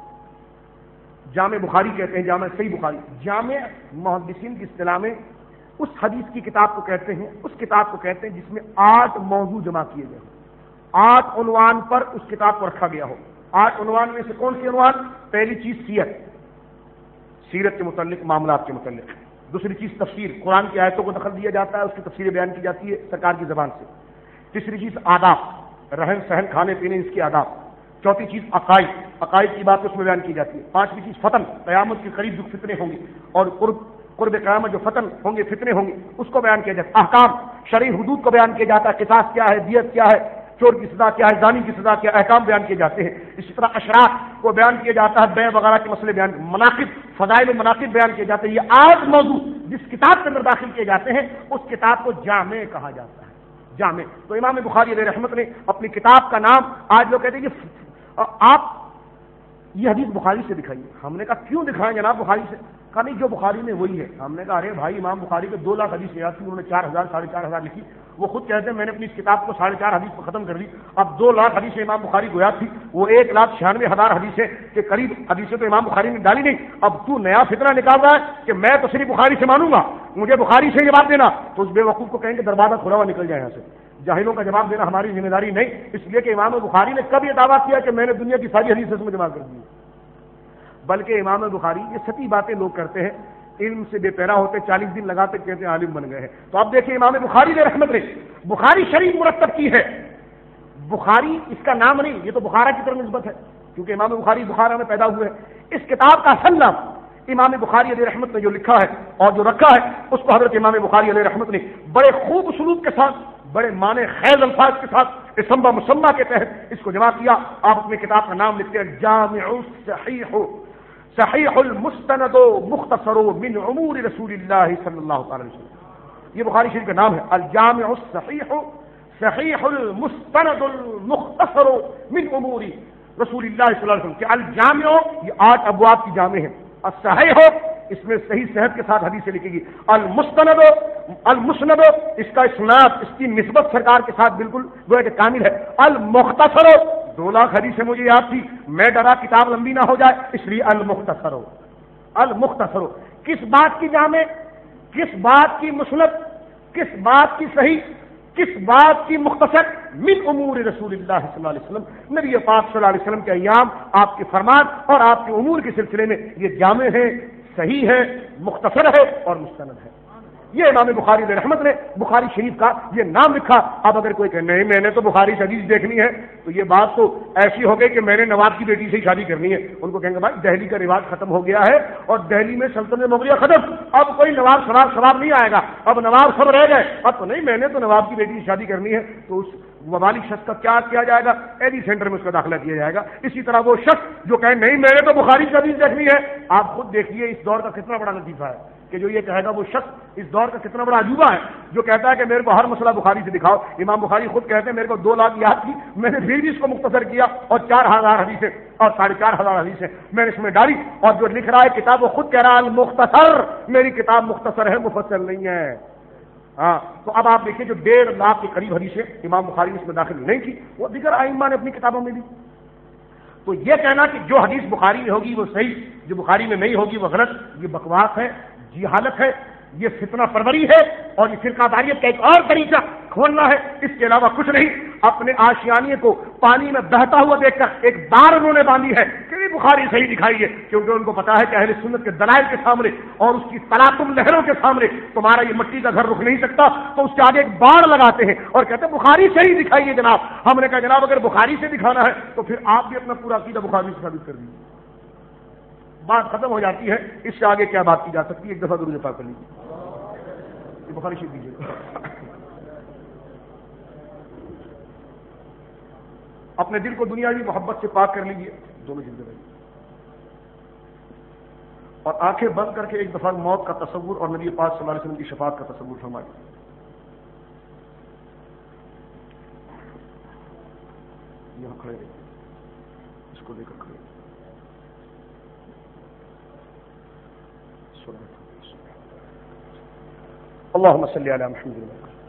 جامع بخاری کہتے ہیں، جامع صحیح بخاری، جامع محدثین کی اصطلاح میں اس حدیث کی کتاب کو کہتے ہیں، اس کتاب کو کہتے ہیں جس میں 8 موضوع جمع کیے گئے ہیں، 8 عنوان پر اس کتاب کو رکھا گیا ہو۔ 8 عنوان میں سے کون سی عنوان؟ پہلی چیز سیرت، سیرت کے متعلق، معاملات کے متعلق. دوسری چیز تفسیر، قرآن کی آیتوں کو دخل دیا جاتا ہے، اس کی تفسیریں بیان کی جاتی ہے سرکار کی زبان سے. تیسری چیز آداب، رہن سہن، کھانے پینے، اس کے آداب. چوتھی چیز عقائد کی بات اس میں بیان کی جاتی ہے. پانچویں چیز فتن، قیامت کے قریب جو فتنے ہوں گے اور قرب قیامت جو فتن ہوں گے، فتنے ہوں گے، اس کو بیان کیا جاتا ہے. احکام، شرعی حدود کو بیان کیا جاتا ہے، قصاص کیا ہے، دیت کیا ہے، چور کی سزا کیا ہے، زانی کی سزا کیا ہے، احکام بیان کیے جاتے ہیں. اسی طرح اشراط کو بیان کیا جاتا ہے، بیع وغیرہ کے مسئلے بیان، مناقب، فضائل و مناقب بیان کیے جاتے ہیں. یہ 8 موضوع جس کتاب کے اندر داخل کیے جاتے ہیں اس کتاب کو جامع کہا جاتا ہے. جامع. تو امام بخاری علیہ رحمت نے اپنی کتاب کا نام، آج لوگ کہتے ہیں کہ آپ یہ حدیث بخاری سے دکھائیے. ہم نے کہا کیوں دکھائیں جناب بخاری سے؟ کہا نہیں جو بخاری میں وہی ہے. ہم نے کہا ارے بھائی امام بخاری کے 2 لاکھ حدیث یاد تھی، انہوں نے 4000 4,500 لکھی. وہ خود کہتے ہیں میں نے اپنی اس کتاب کو 4.5 حدیث پر ختم کر دی. اب 2 لاکھ حدیثیں امام بخاری کو یاد تھی، وہ 1,96,000 حدیثیں کے قریب حدیثیں تو امام بخاری نے ڈالی نہیں. اب تو نیا فتنہ نکال رہا ہے کہ میں تو صرف بخاری سے مانوں گا، مجھے بخاری سے جواب دینا. تو اس بے وقوف کو کہیں گے دروازہ کھلا ہوا نکل جائے یہاں سے. جاہلوں کا جواب دینا ہماری ذمہ داری نہیں، اس لیے کہ امام بخاری نے کب یہ دعویٰ کیا کہ میں نے دنیا کی ساری حدیثیں اس میں جمع کر دی. بلکہ امام بخاری یہ ستی باتیں لوگ کرتے ہیں، علم سے بے پیرا ہوتے، 40 دن لگاتے، کہتے ہیں عالم بن گئے ہیں. تو اب دیکھیں امام بخاری نے رحمت نے بخاری شریف مرتب کی ہے. بخاری اس کا نام نہیں، یہ تو بخارا کی طرف نسبت ہے کیونکہ امام بخاری بخارا میں پیدا ہوئے ہیں. اس کتاب کا اصل نام امام بخاری علیہ رحمت نے جو لکھا ہے اور جو رکھا ہے اس کو حضرت امام بخاری علیہ رحمت نے بڑے خوب اسلوب کے ساتھ، بڑے معنی خیز الفاظ کے ساتھ اسمبا مسمہ کے تحت اس کو جمع کیا. آپ اپنی کتاب کا نام لکھتے ہیں جامع صحیح المستند مختصر من امور رسول اللہ صلی اللہ علیہ وسلم. یہ بخاری شریف کا نام ہے، الجامع الصحیح صحیح المستند المختصر من امور رسول اللہ صلی اللہ علیہ وسلم. کہ الجامع یہ 8 ابواب کی جامع ہے. الصحیح ہو اس میں صحیح صحت کے ساتھ حدیثیں لکھے گی. المسند اس کا اسناد، اس کی نسبت سرکار کے ساتھ بالکل گویا کہ کامل ہے. المختصر 2 لاکھ حدیثیں مجھے یاد تھی، میں ڈرا کتاب لمبی نہ ہو جائے اس لیے المختصر. المختصر کس بات کی جامع، کس بات کی مسند، کس بات کی صحیح، کس بات کی مختصر؟ من امور رسول اللہ صلی اللہ علیہ وسلم، نبی پاک صلی اللہ علیہ وسلم کے ایام، آپ کے فرمان اور آپ کے امور کے سلسلے میں یہ جامع ہے، صحیح ہے، مختصر ہے اور مستند ہے. یہ امام بخاری علیہ رحمت نے بخاری شریف کا یہ نام لکھا. اب اگر کوئی کہ نہیں میں نے تو بخاری سے حدیث دیکھنی ہے، تو یہ بات تو ایسی ہو گئی کہ میں نے نواب کی بیٹی سے ہی شادی کرنی ہے. ان کو کہیں گے بھائی دہلی کا رواج ختم ہو گیا ہے اور دہلی میں سلطنت مغلیہ ختم، اب کوئی نواب سواب نہیں آئے گا، اب نواب سب رہ گئے. اب تو نہیں میں نے تو نواب کی بیٹی سے شادی کرنی ہے. تو اس مبالغ شخص کا کیا کیا جائے گا؟ ایڈی سینٹر میں اس کا داخلہ کیا جائے گا. اسی طرح وہ شخص جو کہے نہیں میں نے تو بخاری کی حدیث دیکھنی ہے، آپ خود دیکھیے اس دور کا کتنا بڑا لطیفہ ہے کہ جو یہ کہے گا وہ شخص اس دور کا کتنا بڑا عجوبہ ہے جو کہتا ہے کہ میرے کو ہر مسئلہ بخاری سے دکھاؤ. امام بخاری خود کہتے ہیں میرے کو 2 لاکھ یاد تھی، میں نے پھر بھی اس کو مختصر کیا اور 4,000 حدیثیں اور 4,500 حدیثیں میں نے اس میں ڈالی. اور جو لکھ رہا ہے کتاب وہ خود کہہ رہا ہے المختصر، میری کتاب مختصر ہے، مفصل نہیں ہے. ہاں تو اب آپ دیکھیے جو 1.5 لاکھ کے قریب حدیثیں امام بخاری نے اس میں داخل نہیں کی، وہ دیگر ائمہ نے اپنی کتابوں میں دی. تو یہ کہنا کہ جو حدیث بخاری میں ہوگی وہ صحیح، جو بخاری میں نہیں ہوگی وہ غلط، یہ بکواس ہے، جہالت ہے، یہ فتنہ پروری ہے اور یہ فرقہ واریت کا ایک اور طریقہ کھولنا ہے، اس کے علاوہ کچھ نہیں. اپنے آشیانے کو پانی میں بہتا ہوا دیکھ کر ایک دار انہوں نے باندھی ہے کہ بخاری صحیح دکھائی ہے، کیونکہ ان کو پتا ہے کہ اہل سنت کے دلائل کے سامنے اور اس کی تلاطم لہروں کے سامنے تمہارا یہ مٹی کا گھر رک نہیں سکتا. تو اس کے آگے ایک باڑ لگاتے ہیں اور کہتے ہیں بخاری صحیح دکھائی ہے جناب. ہم نے کہا جناب اگر بخاری سے دکھانا ہے تو پھر آپ بھی اپنا پورا عقیدہ بخاری سے ثابت کر دیجیے، بات ختم ہو جاتی ہے. اس سے آگے کیا بات کی جا سکتی ہے؟ ایک دفعہ درود پاک کر لیجیے، بخاری شریف دیجیے. اپنے دل کو دنیاوی محبت سے پاک کر لیجیے، دونوں جلدیں رہیے، اور آنکھیں بند کر کے ایک دفعہ موت کا تصور اور نبی پاک صلی اللہ علیہ وسلم کی شفاعت کا تصور فرمائیے. یہاں کھڑے رہیے، اس کو لے کر کھڑے. اللہم صلی علی محمد.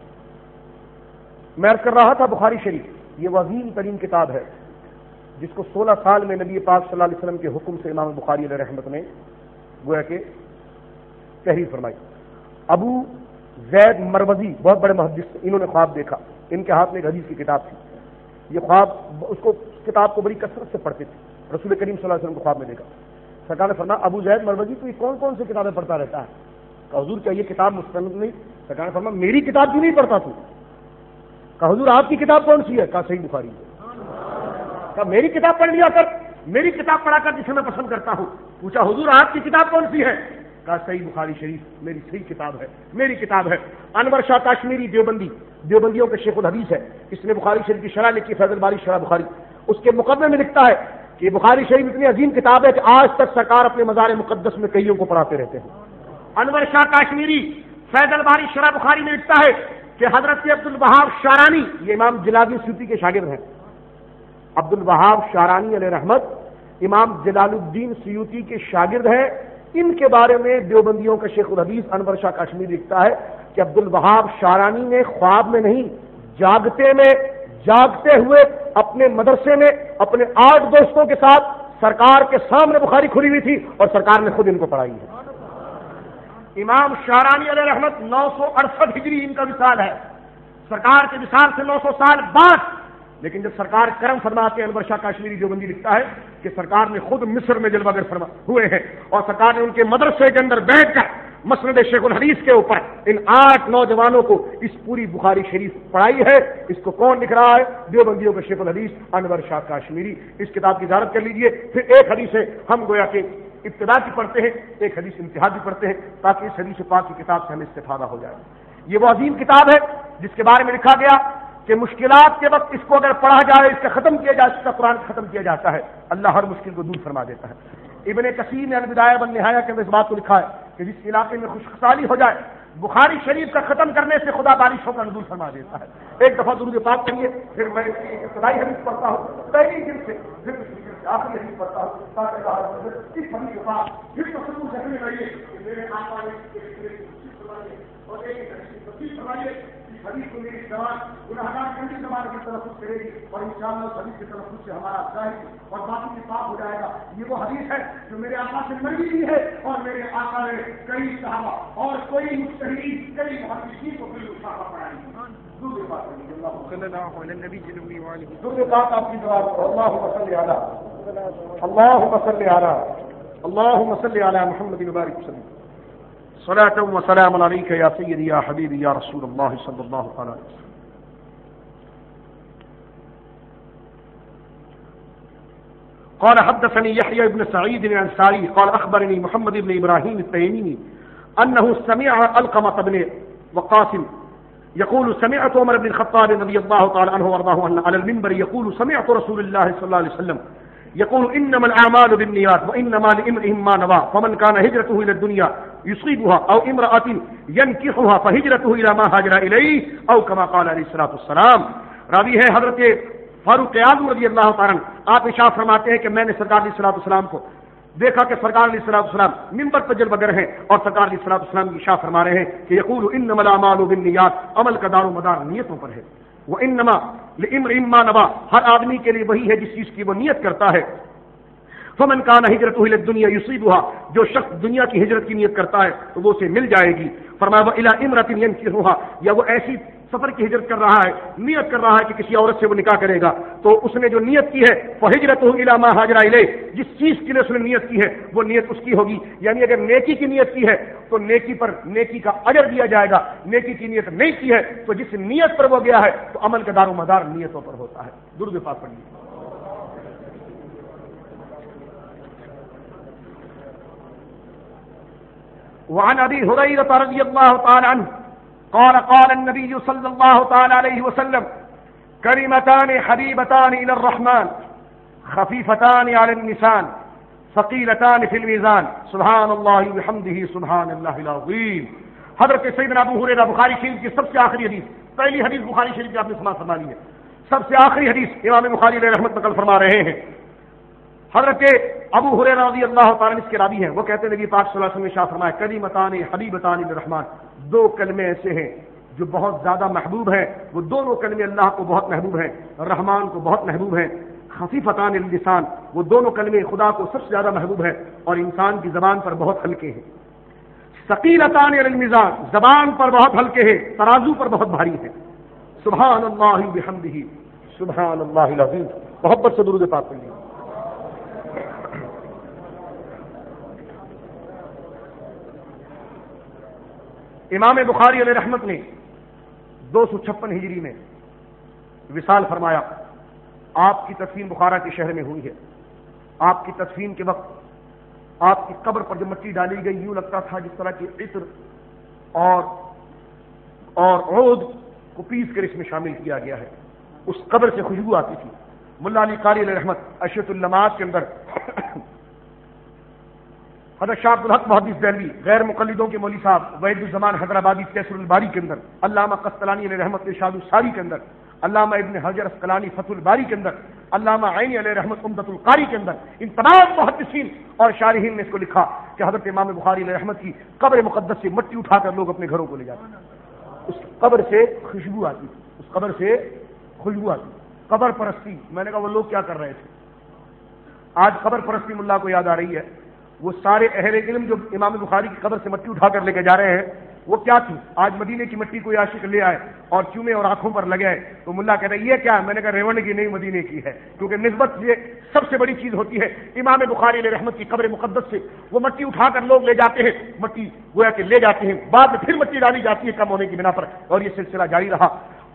میں عرض کر رہا تھا بخاری شریف یہ وہ عظیم ترین کتاب ہے جس کو 16 سال میں نبی پاک صلی اللہ علیہ وسلم کے حکم سے امام بخاری علیہ رحمت نے گویا کہ تحریر فرمائی. ابو زید مروزی بہت بڑے محدث، انہوں نے خواب دیکھا، ان کے ہاتھ میں ایک حدیث کی کتاب تھی. یہ خواب اس کو کتاب کو بڑی کثرت سے پڑھتے تھے. رسول کریم صلی اللہ علیہ وسلم کو خواب میں دیکھا. سرکار نے فرمایا ابو زید مروزی تو یہ کون کون سی کتابیں پڑھتا رہتا ہے؟ کہا حضور کیا یہ کتاب مستند نہیں؟ سرکار نے فرمایا میری کتاب کیوں نہیں پڑھتا تو؟ کہا حضور آپ کی کتاب کون سی ہے؟ کہا صحیح بخاری ہے۔ کہا میری کتاب پڑھ لیا کر، میری کتاب پڑھا کر جسے میں پسند کرتا ہوں۔ پوچھا حضور آپ کی کتاب کون سی ہے؟ کہا صحیح بخاری شریف میری صحیح کتاب ہے، میری کتاب ہے۔ انور شاہ کاشمیری دیوبندی، دیوبندیوں کے شیخ الحدیث ہے، اس نے بخاری شریف کی شرح لکھی فیض الباری شرح بخاری۔ اس کے مقدمے میں لکھتا ہے کہ بخاری شریف اتنی عظیم کتاب ہے کہ آج تک سرکار اپنے مزار مقدس میں کئیوں کو پڑھاتے رہتے ہیں۔ انور شاہ کاشمیری فیض الباری شرح بخاری میں لکھتا ہے کہ حضرت عبد الوہاب شارانی، یہ امام جلال الدین سیوطی کے شاگرد ہیں، عبد الوہاب شارانی علیہ رحمت امام جلال الدین سیوطی کے شاگرد ہیں۔ ان کے بارے میں دیوبندیوں کا شیخ الحدیث انور شاہ کاشمیری لکھتا ہے کہ عبد الوہاب شارانی نے خواب میں نہیں، جاگتے ہوئے اپنے مدرسے میں اپنے 8 دوستوں کے ساتھ سرکار کے سامنے بخاری کھلی ہوئی تھی اور سرکار نے خود ان کو پڑھائی ہے۔ امام شارانی علیہ رحمت 968 ہجری ان کا وصال ہے، سرکار کے وصال سے 900 سال بعد، لیکن جب سرکار کرم فرماتے ہیں، انور شاہ کاشمیری دیوبندی لکھتا ہے کہ سرکار نے خود مصر میں جلوہ گر ہوئے ہیں اور سرکار نے ان کے مدرسے کے اندر بیٹھ کر مسند شیخ الحدیث کے اوپر ان 8 نوجوانوں کو اس پوری بخاری شریف پڑھائی ہے۔ اس کو کون لکھ رہا ہے؟ دیوبندیوں کا شیخ الحدیث انور شاہ کاشمیری۔ اس کتاب کی زیارت کر لیجئے۔ پھر ایک حدیث ہے، ہم گویا کہ ابتدا کی پڑھتے ہیں، ایک حدیث انتہا کی پڑھتے ہیں تاکہ اس حدیث پاک کی کتاب سے ہمیں استفادہ ہو جائے۔ یہ وہ عظیم کتاب ہے جس کے بارے میں لکھا گیا کہ مشکلات کے وقت اس کو اگر پڑھا جائے، اس کا ختم کیا جائے، اس کا قرآن ختم کیا جاتا ہے، اللہ ہر مشکل کو دور فرما دیتا ہے۔ ابن کثیر نے البدایہ والنہایہ کے اندر اس بات کو لکھا ہے کہ جس علاقے میں خشکسالی ہو جائے، بخاری شریف کا ختم کرنے سے خدا بارشوں کا نزول فرما دیتا ہے۔ ایک دفعہ درود پاک کریے، پھر میں ابتدائی حدیث پڑھتا ہوں، پہلی دن سے آخری حدیث پڑھتا ہوں تاکہ اللہ اس حدیث کے بعد پھر تو سکون سے رہیے کہ میرے آقا نے اور ایک حدیث فرمائیے، حدیث کو میری زبان گناہگار کھلی زبان کی تلفظ کرے گی اور انشاءاللہ اس حدیث کے تلفظ سے ہمارا ظاہر اور باقی بھی پاک ہو جائے گا۔ یہ وہ حدیث ہے جو میرے آقا سے مروی ہوئی ہے اور میرے آقا نے کئی صحابہ اور کوئی مجتہدین، کئی محدثین کو بھی صحابہ پڑھائی۔ درود پاک صلی اللہ علیہ نبی جنبی والہ، درود پاک آپ کی دعا کو اللهم صل علی محمد مبارک وسلم صلاة وسلام عليك يا سيدي يا حبيبي يا رسول الله صلى الله عليه وسلم۔ قال حدثني يحيى بن سعيد الأنصاري قال أخبرني محمد بن إبراهيم التيمي أنه سمع علقمة بن وقاص يقول سمعت عمر بن الخطاب رضي الله تعالى عنه وارضاه أن على المنبر يقول سمعت رسول الله صلى الله عليه وسلم يقول إنما الأعمال بالنيات وإنما لامرئ ما نوى فمن كان هجرته إلى الدنيا يصيبها أو امرأة ينكحها فهجرته إلى ما هاجر إليه أو كما قال عليه الصلاة والسلام۔ راوی ہے حضرت فاروق اعظم رضی اللہ تعالیٰ عنہ، آپ ارشاد فرماتے ہیں کہ میں نے سرکار علیہ الصلوۃ والسلام کو دیکھا کہ سرکار علیہ الصلوۃ والسلام منبر پر جلوہ گر ہیں اور سرکار علیہ الصلوۃ والسلام ارشاد فرما رہے ہیں کہ یقول انما الاعمال بالنیات، عمل کا دار و مدار نیتوں پر ہے، وانما لامرئ ما نوى، ہر آدمی کے لیے وہی ہے جس چیز کی وہ نیت کرتا ہے۔ فمن كان هجرته الى الدنيا يصيبها، جو شخص دنیا کی ہجرت کی نیت کرتا ہے تو وہ اسے مل جائے گی۔ فرمایا والى امرأة ينكحها، یا وہ ایسی سفر کی ہجرت کر رہا ہے، نیت کر رہا ہے کہ کسی عورت سے وہ نکاح کرے گا، تو اس نے جو نیت کی ہے فہجرته الى ما هاجر اليه، جس چیز کے لیے اس نے نیت کی ہے وہ نیت اس کی ہوگی۔ یعنی اگر نیکی کی نیت کی ہے تو نیکی پر نیکی کا اجر دیا جائے گا، نیکی کی نیت نہیں کی ہے تو جس نیت پر وہ گیا ہے تو عمل کا دار و مدار نیتوں پر ہوتا ہے۔ درود پاک پڑھیے۔ وعن ابي هريره رضي الله تعالى عنه قال قال النبي صلى الله تعالى عليه وسلم كلمتان حبيبتان الى الرحمن خفيفتان على اللسان ثقيلتان في الميزان سبحان الله وبحمده سبحان الله العظيم۔ حضرت سیدنا ابو ہریرہ بخاری شریف کی سب سے آخری حدیث، پہلی حدیث بخاری شریف کی آپ نے سماعت فرمانی ہے، سب سے آخری حدیث امام بخاری علیہ رحمت نقل فرما رہے ہیں۔ حضرت ابو ہریرہ رضی اللہ تعالیٰ عنہ اس کے راوی ہیں، وہ کہتے ہیں نبی پاک صلی اللہ علیہ وسلم نے ارشاد فرمایا کلمتان حبیبتان للرحمن، 2 کلمے ایسے ہیں جو بہت زیادہ محبوب ہیں، وہ دونوں کلمے اللہ کو بہت محبوب ہیں، رحمان کو بہت محبوب ہیں۔ خفیفتان اللسان، وہ دونوں کلمے خدا کو سب سے زیادہ محبوب ہیں اور انسان کی زبان پر بہت ہلکے ہیں۔ ثقیلتان علی المیزان، زبان پر بہت ہلکے ہیں، ترازو پر بہت بھاری ہیں۔ سبحان اللہ بحمدہ سبحان اللہ العظیم۔ محبت سے درود پاک پڑھیے۔ امام بخاری علیہ رحمت نے 256 ہجری میں وصال فرمایا. آپ کی تدفین بخارا کے شہر میں ہوئی ہے. آپ کی تدفین کے وقت آپ کی قبر پر جب مٹی ڈالی گئی یوں لگتا تھا جس طرح کی عطر اور عود کو پیس کر اس میں شامل کیا گیا ہے. اس قبر سے خوشبو آتی تھی. ملا علی قاری علیہ رحمت اشرف اللمعات کے اندر حضرت شاہ عبدالحق محدث دہلوی غیر مقلدوں کے مولوی صاحب وحید الزمان حیدرآبادی تیسر الباری کے اندر، علامہ قسطلانی علیہ رحمت ارشاد الساری کے اندر، علامہ ابن حجر اسقلانی فتح الباری کے اندر، علامہ عینی علیہ رحمت عمدۃ القاری کے اندر، ان تمام محدثین اور شارحین نے اس کو لکھا کہ حضرت امام بخاری علیہ رحمت کی قبر مقدس سے مٹی اٹھا کر لوگ اپنے گھروں کو لے جاتے ہیں. اس قبر سے خوشبو آتی، اس قبر سے خوشبو آتی. قبر پرستی، میں نے کہا وہ لوگ کیا کر رہے تھے. آج قبر پرستی ملا کو یاد آ رہی ہے. وہ سارے اہل علم جو امام بخاری کی قبر سے مٹی اٹھا کر لے کے جا رہے ہیں وہ کیا تھی. آج مدینے کی مٹی کوئی عاشق لے آئے اور چومے اور آنکھوں پر لگائے تو ملا کہتا ہے یہ کیا ہے. میں نے کہا ریوڑ کی نہیں مدینے کی ہے، کیونکہ نسبت یہ سب سے بڑی چیز ہوتی ہے. امام بخاری علیہ رحمت کی قبر مقدس سے وہ مٹی اٹھا کر لوگ لے جاتے ہیں، مٹی گویا کہ لے جاتے ہیں، بعد میں پھر مٹی ڈالی جاتی ہے کم ہونے کی بنا پر، اور یہ سلسلہ جاری رہا.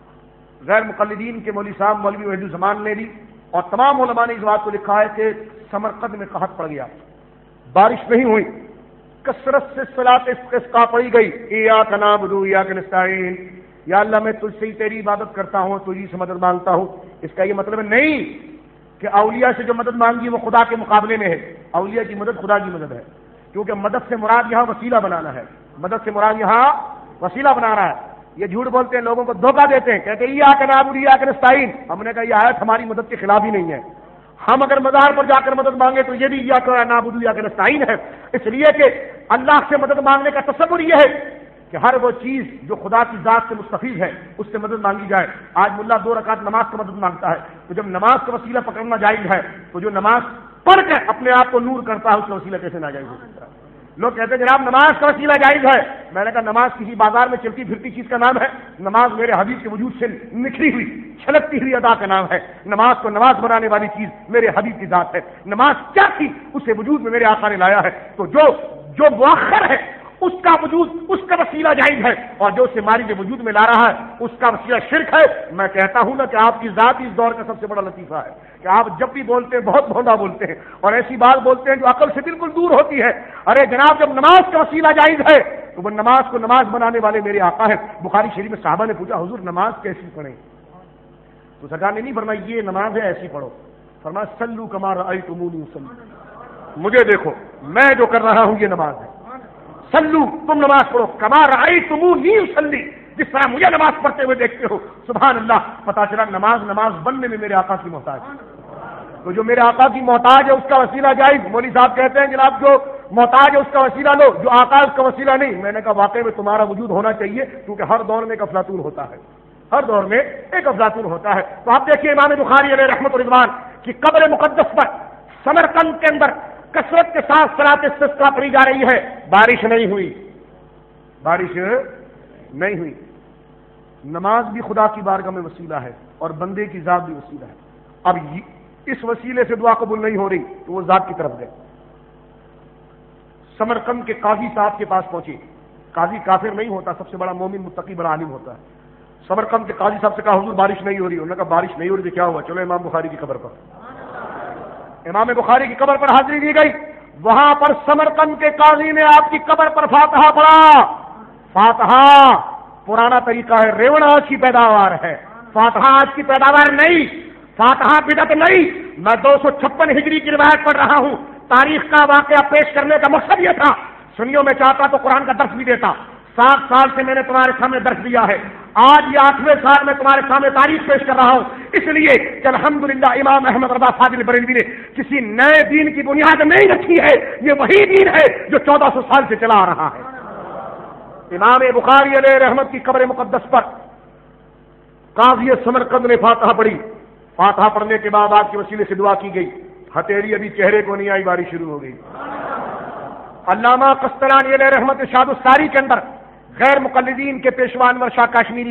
غیر مقلدین کے مولوی صاحب مولوی وحید الزمان نے بھی اور تمام علماء نے اس بات کو لکھا ہے کہ سمرقند میں قحط پڑ گیا، بارش نہیں ہوئی، کثرت سے صلاۃ استسقاء پڑھی گئی. ایاک نعبد و ایاک نستعین، یا اللہ میں تجھ سے ہی تیری عبادت کرتا ہوں، تجھ ہی سے مدد مانگتا ہوں. اس کا یہ مطلب نہیں کہ اولیاء سے جو مدد مانگی وہ خدا کے مقابلے میں ہے. اولیاء کی مدد خدا کی مدد ہے، کیونکہ مدد سے مراد یہاں وسیلہ بنانا ہے. مدد سے مراد یہاں وسیلہ بنانا ہے. یہ جھوٹ بولتے ہیں، لوگوں کو دھوکہ دیتے ہیں، کہتے ہیں ایاک نعبد و ایاک نستعین. ہم نے کہا یہ آیت ہماری مدد کے خلاف ہی نہیں ہے. ہم اگر مزار پر جا کر مدد مانگے تو یہ بھی ایاک نعبد و ایاک نستعین ہے، اس لیے کہ اللہ سے مدد مانگنے کا تصور یہ ہے کہ ہر وہ چیز جو خدا کی ذات سے مستفیض ہے اس سے مدد مانگی جائے. آج ملا 2 رکعت نماز کا مدد مانگتا ہے، تو جب نماز کا وسیلہ پکڑنا جائز ہے تو جو نماز پڑھ کر اپنے آپ کو نور کرتا ہے اس کا وسیلہ کیسے ناجائز ہو سکتا ہے. لوگ کہتے ہیں جناب نماز کا وسیلہ جائز ہے. میں نے کہا نماز کسی بازار میں چلتی پھرتی چیز کا نام ہے؟ نماز میرے حبیب کے وجود سے نکلی ہوئی چھلکتی ہوئی ادا کا نام ہے. نماز کو نماز بنانے والی چیز میرے حبیب کی ذات ہے. نماز کیا تھی اسے وجود میں میرے آقا نے لایا ہے. تو جو مؤخر ہے اس کا وجود، اس کا وسیلہ جائز ہے، اور جو اسے ماری کے وجود میں لا رہا ہے اس کا وسیلہ شرک ہے. میں کہتا ہوں نا کہ آپ کی ذات اس دور کا سب سے بڑا لطیفہ ہے کہ آپ جب بھی بولتے ہیں بہت بھونڈا بولتے ہیں اور ایسی بات بولتے ہیں جو عقل سے بالکل دور ہوتی ہے. ارے جناب جب نماز کا وسیلہ جائز ہے تو وہ نماز کو نماز بنانے والے میرے آقا ہیں. بخاری شریف میں صحابہ نے پوچھا حضور نماز کیسی پڑھیں؟ تو سرکار نے نہیں فرمایا یہ نماز ہے ایسی پڑھو، فرمایا صلو کما رأیتمونی اصلی، مجھے دیکھو میں جو کر رہا ہوں یہ نماز ہے. سلو تم نماز پڑھو کما رأیتمونی اصلی، جس طرح مجھے نماز پڑھتے ہوئے دیکھتے ہو. سبحان اللہ، پتہ چلا نماز بننے میں میرے آقا کی محتاج ہے. تو جو میرے آقا کی محتاج ہے اس کا وسیلہ جائز. مولوی صاحب کہتے ہیں جناب جو محتاج ہے اس کا وسیلہ لو، جو آقا اس کا وسیلہ نہیں. میں نے کہا واقعی میں تمہارا وجود ہونا چاہیے، کیونکہ ہر دور میں ایک افلاطون ہوتا ہے، ہر دور میں ایک افلاطون ہوتا ہے. تو آپ دیکھیے امام بخاری علیہ رحمت و رضوان کی قبر مقدس پر سمرقند کے اندر کثرت کے ساتھ صلاۃ استسقاء پڑھی جا رہی ہے. بارش نہیں ہوئی، بارش نہیں ہوئی. نماز بھی خدا کی بارگاہ میں وسیلہ ہے اور بندے کی ذات بھی وسیلہ ہے. اب اس وسیلے سے دعا قبول نہیں ہو رہی تو وہ ذات کی طرف گئے. سمرقند کے قاضی صاحب کے پاس پہنچے. قاضی کافر نہیں ہوتا، سب سے بڑا مومن متقی بڑا عالم ہوتا ہے. سمرقند کے قاضی صاحب سے کہا حضور بارش نہیں ہو رہی. انہوں نے کہا بارش نہیں ہو رہی تو کیا ہوا؟ چلو امام بخاری کی قبر پر. امام بخاری کی قبر پر حاضری دی گئی. وہاں پر سمرقند کے قاضی نے آپ کی قبر پر فاتحہ پڑھا. فاتحہ پرانا طریقہ ہے، ریوڑ آج کی پیداوار ہے، فاتحہ آج کی پیداوار نہیں، فاتحہ بدعت نہیں. میں 256 ہجری کی روایت پڑھ رہا ہوں. تاریخ کا واقعہ پیش کرنے کا مقصد یہ تھا، سنیوں میں چاہتا تو قرآن کا درس بھی دیتا. 7 سال سے میں نے تمہارے سامنے درس دیا ہے، آج یہ 8ویں سال میں تمہارے سامنے تاریخ پیش کر رہا ہوں، اس لیے کہ الحمدللہ امام احمد رضا فاضل بریلوی نے کسی نئے دین کی بنیاد نہیں رکھی ہے. یہ وہی دین ہے جو 1400 سال سے چلا آ رہا ہے. امام بخاری علیہ رحمت کی قبر مقدس پر قاضی سمرقند نے فاتحہ پڑھی. فاتحہ پڑھنے کے بعد آپ کے وسیلے سے دعا کی گئی. ہتھیلی ابھی چہرے کو نہیں آئی، بارش شروع ہو گئی. علامہ قسطلانی علیہ رحمت ارشاد الساری کے اندر غیر مقلدین کے پیشوا انور شاہ کاشمیری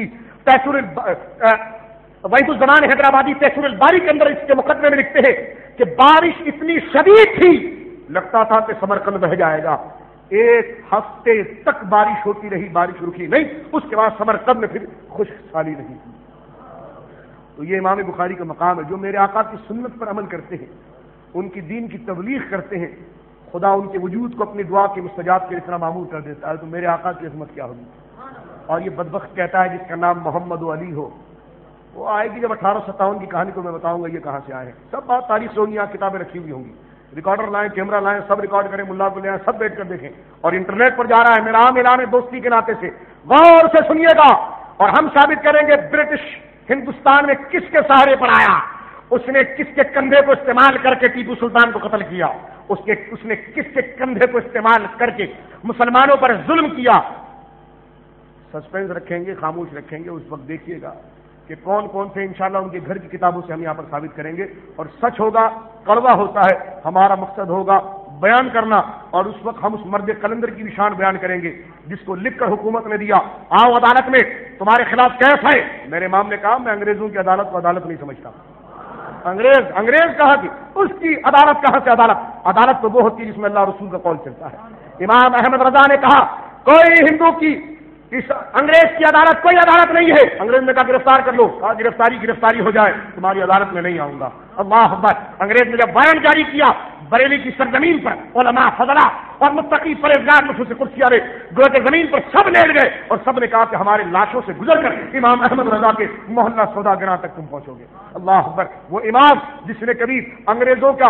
وحید الزمان حیدرآبادی تیسر الباری کے اندر اس کے مقدمے میں لکھتے ہیں کہ بارش اتنی شدید تھی لگتا تھا کہ سمرقند بہ جائے گا. ایک ہفتے تک بارش ہوتی رہی، بارش رکی نہیں، اس کے بعد سمرقند میں پھر خشک سالی نہیں کی۔ تو یہ امام بخاری کا مقام ہے، جو میرے آقا کی سنت پر عمل کرتے ہیں، ان کی دین کی تبلیغ کرتے ہیں، خدا ان کے وجود کو اپنی دعا کے مستجاب کے اتنا معمول کر دیتا ہے، تو میرے آقا کی عظمت کیا ہوگی۔ اور یہ بدبخت کہتا ہے جس کا نام محمد و علی ہو، وہ آئے گی جب 1857 کی کہانی کو میں بتاؤں گا یہ کہاں سے آئے ہیں، سب بات تاریخ سے ہوں گی، یہاں کتابیں رکھی ہوئی ہوں گی، ریکارڈر لائیں، کیمرہ لائیں، سب ریکارڈ کریں، ملا کو لے آئیں، سب بیٹھ کر دیکھیں، اور انٹرنیٹ پر جا رہا ہے، میرا عام اعلان ہے دوستی کے ناطے سے، غور سے سنیے گا، اور ہم ثابت کریں گے برٹش ہندوستان میں کس کے سہارے پر آیا، اس نے کس کے کندھے کو استعمال کر کے ٹیپو سلطان کو قتل کیا، اس نے کس کے کندھے کو استعمال کر کے مسلمانوں پر ظلم کیا۔ سسپینس رکھیں گے، خاموش رکھیں گے، اس وقت دیکھیے گا کہ کون کون سے انشاءاللہ ان کے گھر کی کتابوں سے ہم یہاں پر ثابت کریں گے، اور سچ ہوگا، کڑوا ہوتا ہے، ہمارا مقصد ہوگا بیان کرنا، اور اس وقت ہم اس مرد قلندر کی بھی شان بیان کریں گے جس کو لکھ کر حکومت نے دیا، آؤ عدالت میں تمہارے خلاف کیس ہے۔ میرے امام نے کہا میں انگریزوں کی عدالت کو عدالت نہیں سمجھتا، انگریز کہا کہ اس کی عدالت کہاں سے عدالت تو وہ ہوتی ہے جس میں اللہ رسول کا قول چلتا ہے۔ امام احمد رضا نے کہا کوئی ہندو کی اس انگریز کی عدالت کوئی عدالت نہیں ہے۔ انگریز نے کہا گرفتار کر لو، کہا گرفتاری ہو جائے، تمہاری عدالت میں نہیں آؤں گا۔ اللہ اکبر۔ انگریز نے جب بیان جاری کیا بریلی کی سرزمین پر علماء فضلا اور متقی پرہیزگار نفوس قدسی والے گویا کہ زمین پر سب لیٹ گئے، اور سب نے کہا کہ ہمارے لاشوں سے گزر کر امام احمد رضا کے محلہ سوداگراں تک تم پہنچو گے۔ اللہ اکبر۔ وہ امام جس نے کبھی انگریزوں کا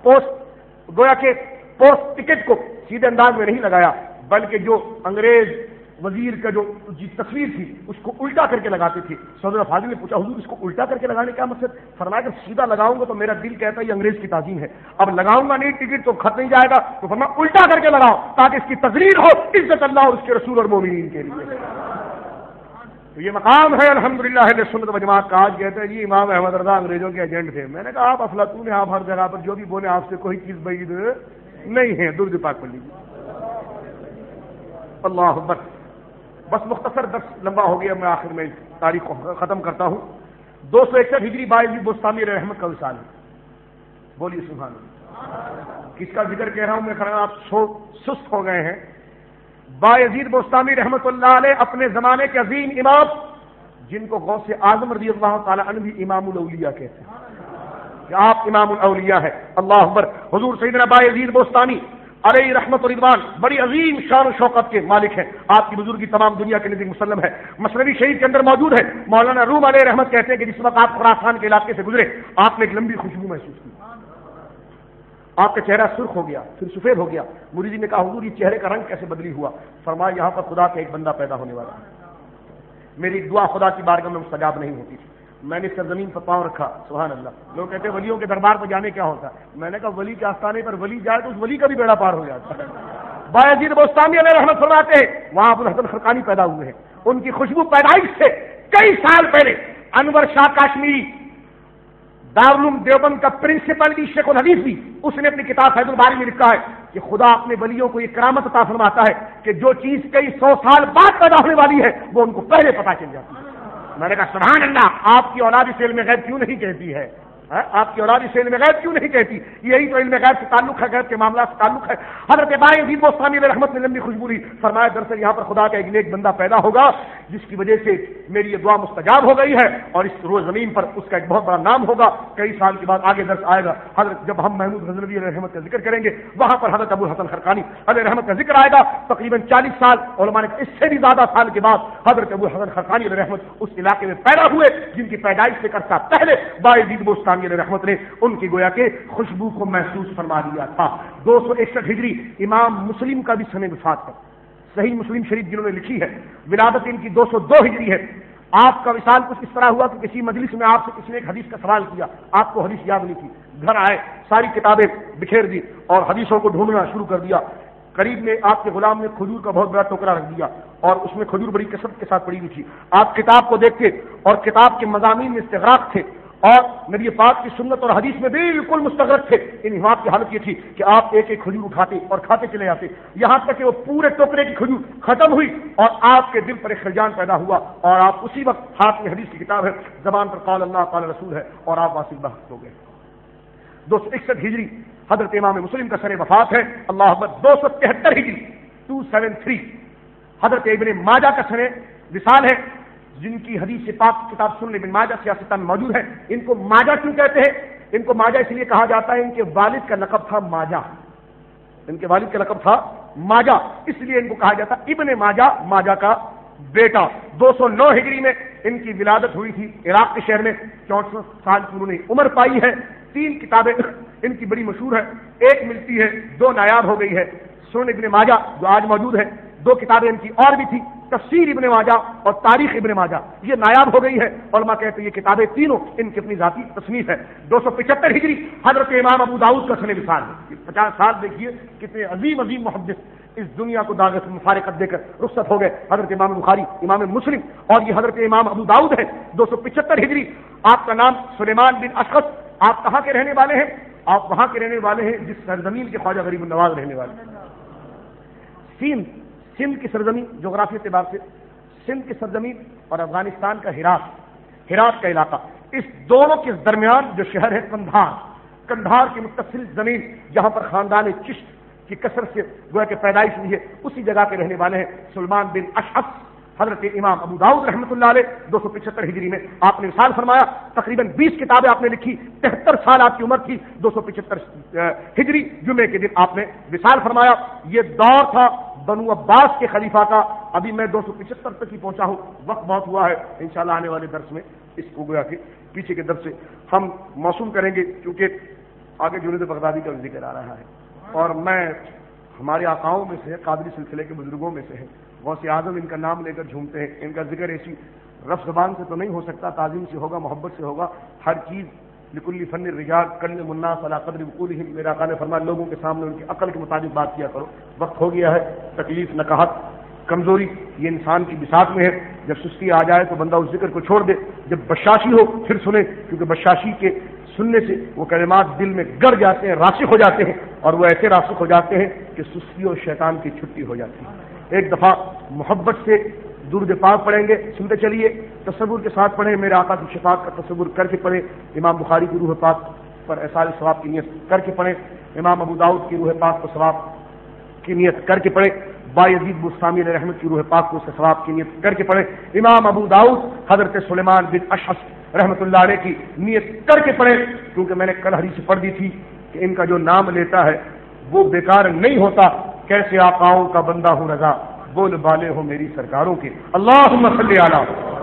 پوسٹ ٹکٹ کو سیدھے انداز میں نہیں لگایا، بلکہ جو انگریز وزیر کا جو تصویر تھی اس کو الٹا کر کے لگاتے تھے۔ صدر فاضل نے پوچھا حضور اس کو الٹا کر کے لگانے کا مقصد؟ فرمایا کہ سیدھا لگاؤں گا تو میرا دل کہتا ہے یہ انگریز کی تعظیم ہے، اب لگاؤں گا نہیں ٹکٹ تو خط نہیں جائے گا، تو فرمایا الٹا کر کے لگاؤ تاکہ اس کی تقریر ہو عزت اللہ اور اس کے رسول اور مومنین کے لیے۔ تو یہ مقام ہے الحمدللہ اہل سنت و جماعت کا۔ آج کہتے ہیں جی امام احمد رضا انگریزوں کے ایجنٹ تھے۔ میں نے کہا آپ افلاطون ہیں، آپ ہر جگہ پر جو بھی بولے آپ سے کوئی چیز بعید نہیں ہے، درد پاک پڑھ لیجیے۔ اللہ اکبر۔ بس مختصر درس لمبا ہو گیا، میں آخر میں تاریخ کو ختم کرتا ہوں۔ 261 ہجری بایزید بستامی علیہ رحمت کا وصال ہے۔ بولیے سبحان اللہ۔ کس کا ذکر کہہ رہا ہوں میں، خیال آپ سست ہو گئے ہیں۔ بایزید بستامی رحمت اللہ علیہ اپنے زمانے کے عظیم امام، جن کو غوث اعظم رضی اللہ تعالی عنہ بھی امام الاولیاء کہتے ہیں کہ آپ امام الاولیاء ہے۔ اللہ اکبر۔ حضور سیدنا بایزید بستامی علیہ رحمت و رضوان بڑی عظیم شان و شوکت کے مالک ہیں، آپ کی بزرگی تمام دنیا کے نزدیک مسلم ہے، مثنوی شریف کے اندر موجود ہے۔ مولانا روم علیہ رحمت کہتے ہیں کہ جس وقت آپ خراسان کے علاقے سے گزرے آپ نے ایک لمبی خوشبو محسوس کی، آپ کا چہرہ سرخ ہو گیا، پھر سفید ہو گیا۔ مریدی نے کہا حضور یہ چہرے کا رنگ کیسے بدلی ہوا؟ فرمایا یہاں پر خدا کا ایک بندہ پیدا ہونے والا ہے، میری دعا خدا کی بارگاہ میں مستجاب نہیں ہوتی تھی، میں نے سرزمین پر پاؤں رکھا۔ سبحان اللہ۔ لوگ کہتے ہیں ولیوں کے دربار پر جانے کیا ہوتا ہے؟ میں نے کہا ولی کے آستانے پر ولی جائے تو اس ولی کا بھی بیڑا پار ہو جاتا ہے۔ بایزید بستامی علیہ رحمت فرماتے ہیں وہاں ابوالحسن خرقانی پیدا ہوئے ہیں، ان کی خوشبو پیدائش سے کئی سال پہلے انور شاہ کاشمیری دارالعلوم دیوبند کا پرنسپل بھی، شیخ الحدیث بھی، اس نے اپنی کتاب فیض الباری میں لکھا ہے کہ خدا اپنے ولیوں کو یہ کرامت عطا فرماتا ہے کہ جو چیز کئی 100 سال بعد پیدا ہونے والی ہے وہ ان کو پہلے پتہ چل جاتی ہے۔ میں نے کہا سبحان اللہ، آپ کی اولاد اس علم غیب کیوں نہیں کہتی ہے؟ آپ کی اولاد اس علم غیب کیوں نہیں کہتی؟ یہی تو علم غیب سے تعلق ہے، غیب کے معاملات سے تعلق ہے۔ حضرت بایزید بستامی علیہ رحمت نے لمبی خوشبو لی، فرمایا دراصل یہاں پر خدا کا ایک نیک بندہ پیدا ہوگا جس کی وجہ سے میری یہ دعا مستجاب ہو گئی ہے، اور اس روز زمین پر اس کا ایک بہت بڑا نام ہوگا۔ کئی سال کے بعد آگے درس آئے گا، حضرت جب ہم محمود غزنوی علیہ رحمت کا ذکر کریں گے وہاں پر حضرت ابوالحسن خرقانی علیہ رحمت کا ذکر آئے گا۔ تقریباً 40 سال علماء نے اس سے بھی زیادہ سال کے بعد حضرت ابوالحسن خرقانی علیہ رحمت اس علاقے میں پیدا ہوئے جن کی پیدائش سے عرصہ پہلے بایزید بستامی علیہ رحمت نے ان کی گویا کے خوشبو کو محسوس فرما دیا تھا۔ 261 ہجری امام مسلم کا بھی سن وفات ہے، صحیح مسلم شریف جنہوں نے لکھی ہے، ولادت ان کی 202 ہجری ہے۔ آپ کا وصال کچھ اس طرح ہوا کہ کسی مجلس میں آپ سے کسی نے ایک حدیث کا سوال کیا، آپ کو حدیث یاد نہیں تھی، گھر آئے ساری کتابیں بکھیر دی اور حدیثوں کو ڈھونڈنا شروع کر دیا۔ قریب میں آپ کے غلام نے کھجور کا بہت بڑا ٹوکرا رکھ دیا اور اس میں کھجور بڑی کثرت کے ساتھ پڑی ہوئی تھی۔ آپ کتاب کو دیکھتے اور کتاب کے مضامین میں استغراق تھے اور نبی پاک کی سنت اور حدیث میں بالکل مستغرق تھے۔ انہماک کی حالت یہ تھی کہ آپ ایک ایک کھجور اٹھاتے اور کھاتے چلے جاتے، یہاں تک کہ وہ پورے ٹوکرے کی کھجور ختم ہوئی اور آپ کے دل پر ایک خلجان پیدا ہوا اور آپ اسی وقت، ہاتھ میں حدیث کی کتاب ہے، زبان پر قال اللہ قال رسول ہے، اور آپ واصل بحث ہو گئے۔ 261 ہجری حضرت امام مسلم کا سن وفات ہے۔ اللہ اکبر۔ 273 ہجری 273 حضرت ابن ماجہ کا سند وصال ہے، جن کی حدیث پاک کتاب سنن ابن ماجہ سیاستہ میں موجود ہے۔ ان کو ماجہ کیوں کہتے ہیں؟ ان کو ماجہ اس لیے کہا جاتا ہے ان کے والد کا لقب تھا ماجہ، ان کے والد کا لقب تھا ماجہ، اس لیے ان کو کہا جاتا ابن ماجہ، ماجہ کا بیٹا۔ 209 ہجری میں ان کی ولادت ہوئی تھی عراق کے شہر میں، 64 سال کی انہوں نے عمر پائی ہے۔ 3 کتابیں ان کی بڑی مشہور ہے، ایک ملتی ہے، 2 نایاب ہو گئی ہے۔ سنن ابن ماجہ جو آج موجود ہے، 2 کتابیں ان کی اور بھی تھی، تفسیر ابن ماجہ اور تاریخ ابن ماجہ، یہ نایاب ہو گئی ہے۔ علماء کہتے ہیں یہ کتابیں تینوں ان کی اپنی ذاتی تصنیف ہے۔ 275 ہجری حضرت امام ابو داؤد کا سند وصال ہے۔ 50 سال دیکھیے کتنے عظیم عظیم محدث اس دنیا کو داغ سے مفارقت دے کر رخصت ہو گئے، حضرت امام بخاری، امام مسلم، اور یہ حضرت امام ابو داؤد ہے۔ 275 ہجری آپ کا نام سلیمان بن اشخص، آپ کہاں کے رہنے والے ہیں؟ آپ وہاں کے رہنے والے ہیں جس سرزمین کے خواجہ غریب النواز رہنے والے ہیں، سندھ کی سرزمین، جغرافی اعتبار سے سندھ کی سرزمین اور افغانستان کا ہرات کا علاقہ، اس دونوں کے درمیان جو شہر ہے کندھار کی متصل زمین جہاں پر خاندان چشت کی کثرت سے گویا کہ پیدائش ہوئی ہے، اسی جگہ کے رہنے والے ہیں سلیمان بن اشعث۔ حضرت امام ابو داؤد رحمۃ اللہ علیہ 275 ہجری میں آپ نے وصال فرمایا، تقریباً 20 کتابیں آپ نے لکھی، 73 سال آپ کی عمر تھی۔ 275 ہجری جمعے کے دن آپ نے وصال فرمایا۔ یہ دور تھا بنو عباس کے خلیفہ کا۔ ابھی میں 275 تک ہی پہنچا ہوں، وقت بہت ہوا ہے، انشاءاللہ آنے والے درس میں اس کو گویا کہ پیچھے کے درس سے ہم موصول کریں گے، کیونکہ آگے جنید بغدادی کا ذکر آ رہا ہے، اور میں ہمارے آقاؤں میں سے قادری سلسلے کے بزرگوں میں سے ہیں، غوث اعظم ان کا نام لے کر جھومتے ہیں، ان کا ذکر ایسی رف زبان سے تو نہیں ہو سکتا، تعظیم سے ہوگا، محبت سے ہوگا، ہر چیز لکل فن الرجال کلم الناس علی قدر وقولہم، میرا آقا نے فرمایا لوگوں کے سامنے ان کی عقل کے مطابق بات کیا کرو۔ وقت ہو گیا ہے، تکلیف، نکاہت، کمزوری یہ انسان کی بساط میں ہے، جب سستی آ جائے تو بندہ اس ذکر کو چھوڑ دے، جب بشاشی ہو پھر سنے، کیونکہ بشاشی کے سننے سے وہ کلمات دل میں گڑ جاتے ہیں، راسخ ہو جاتے ہیں، اور وہ ایسے راسخ ہو جاتے ہیں کہ سستی اور شیطان کی چھٹی ہو جاتی ہے۔ ایک دفعہ محبت سے درود پاک پڑھیں گے، سنتے چلیے، تصور کے ساتھ پڑھیں، میرے آقا کی شفاعت کا تصور کر کے پڑھیں، امام بخاری کی روح پاک پر ایصال ثواب کی نیت کر کے پڑھیں، امام ابو داؤد کی روح پاک کو ثواب کی نیت کر کے پڑھیں، بایزید بستامی علیہ رحمت کی روح پاک کو اس کے ثواب کی نیت کر کے پڑھیں، امام ابو داؤد حضرت سلیمان بن اشعث رحمت اللہ علیہ کی نیت کر کے پڑھیں، کیونکہ میں نے کل حدیث پڑھ دی تھی کہ ان کا جو نام لیتا ہے وہ بیکار نہیں ہوتا۔ کیسے آقاؤں کا بندہ ہوں رضا، بول بالے ہو میری سرکاروں کے، اللہم صلی علی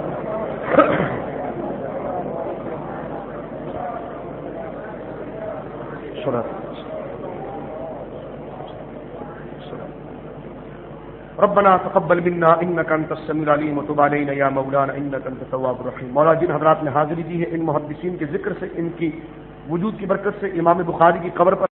ربنا تقبل منا انك انت السميع العليم وتب علينا يا مولانا انك انت التواب الرحيم۔ مولا جن حضرات نے حاضری دی ہے، ان محدثین کے ذکر سے، ان کی وجود کی برکت سے امام بخاری کی قبر پر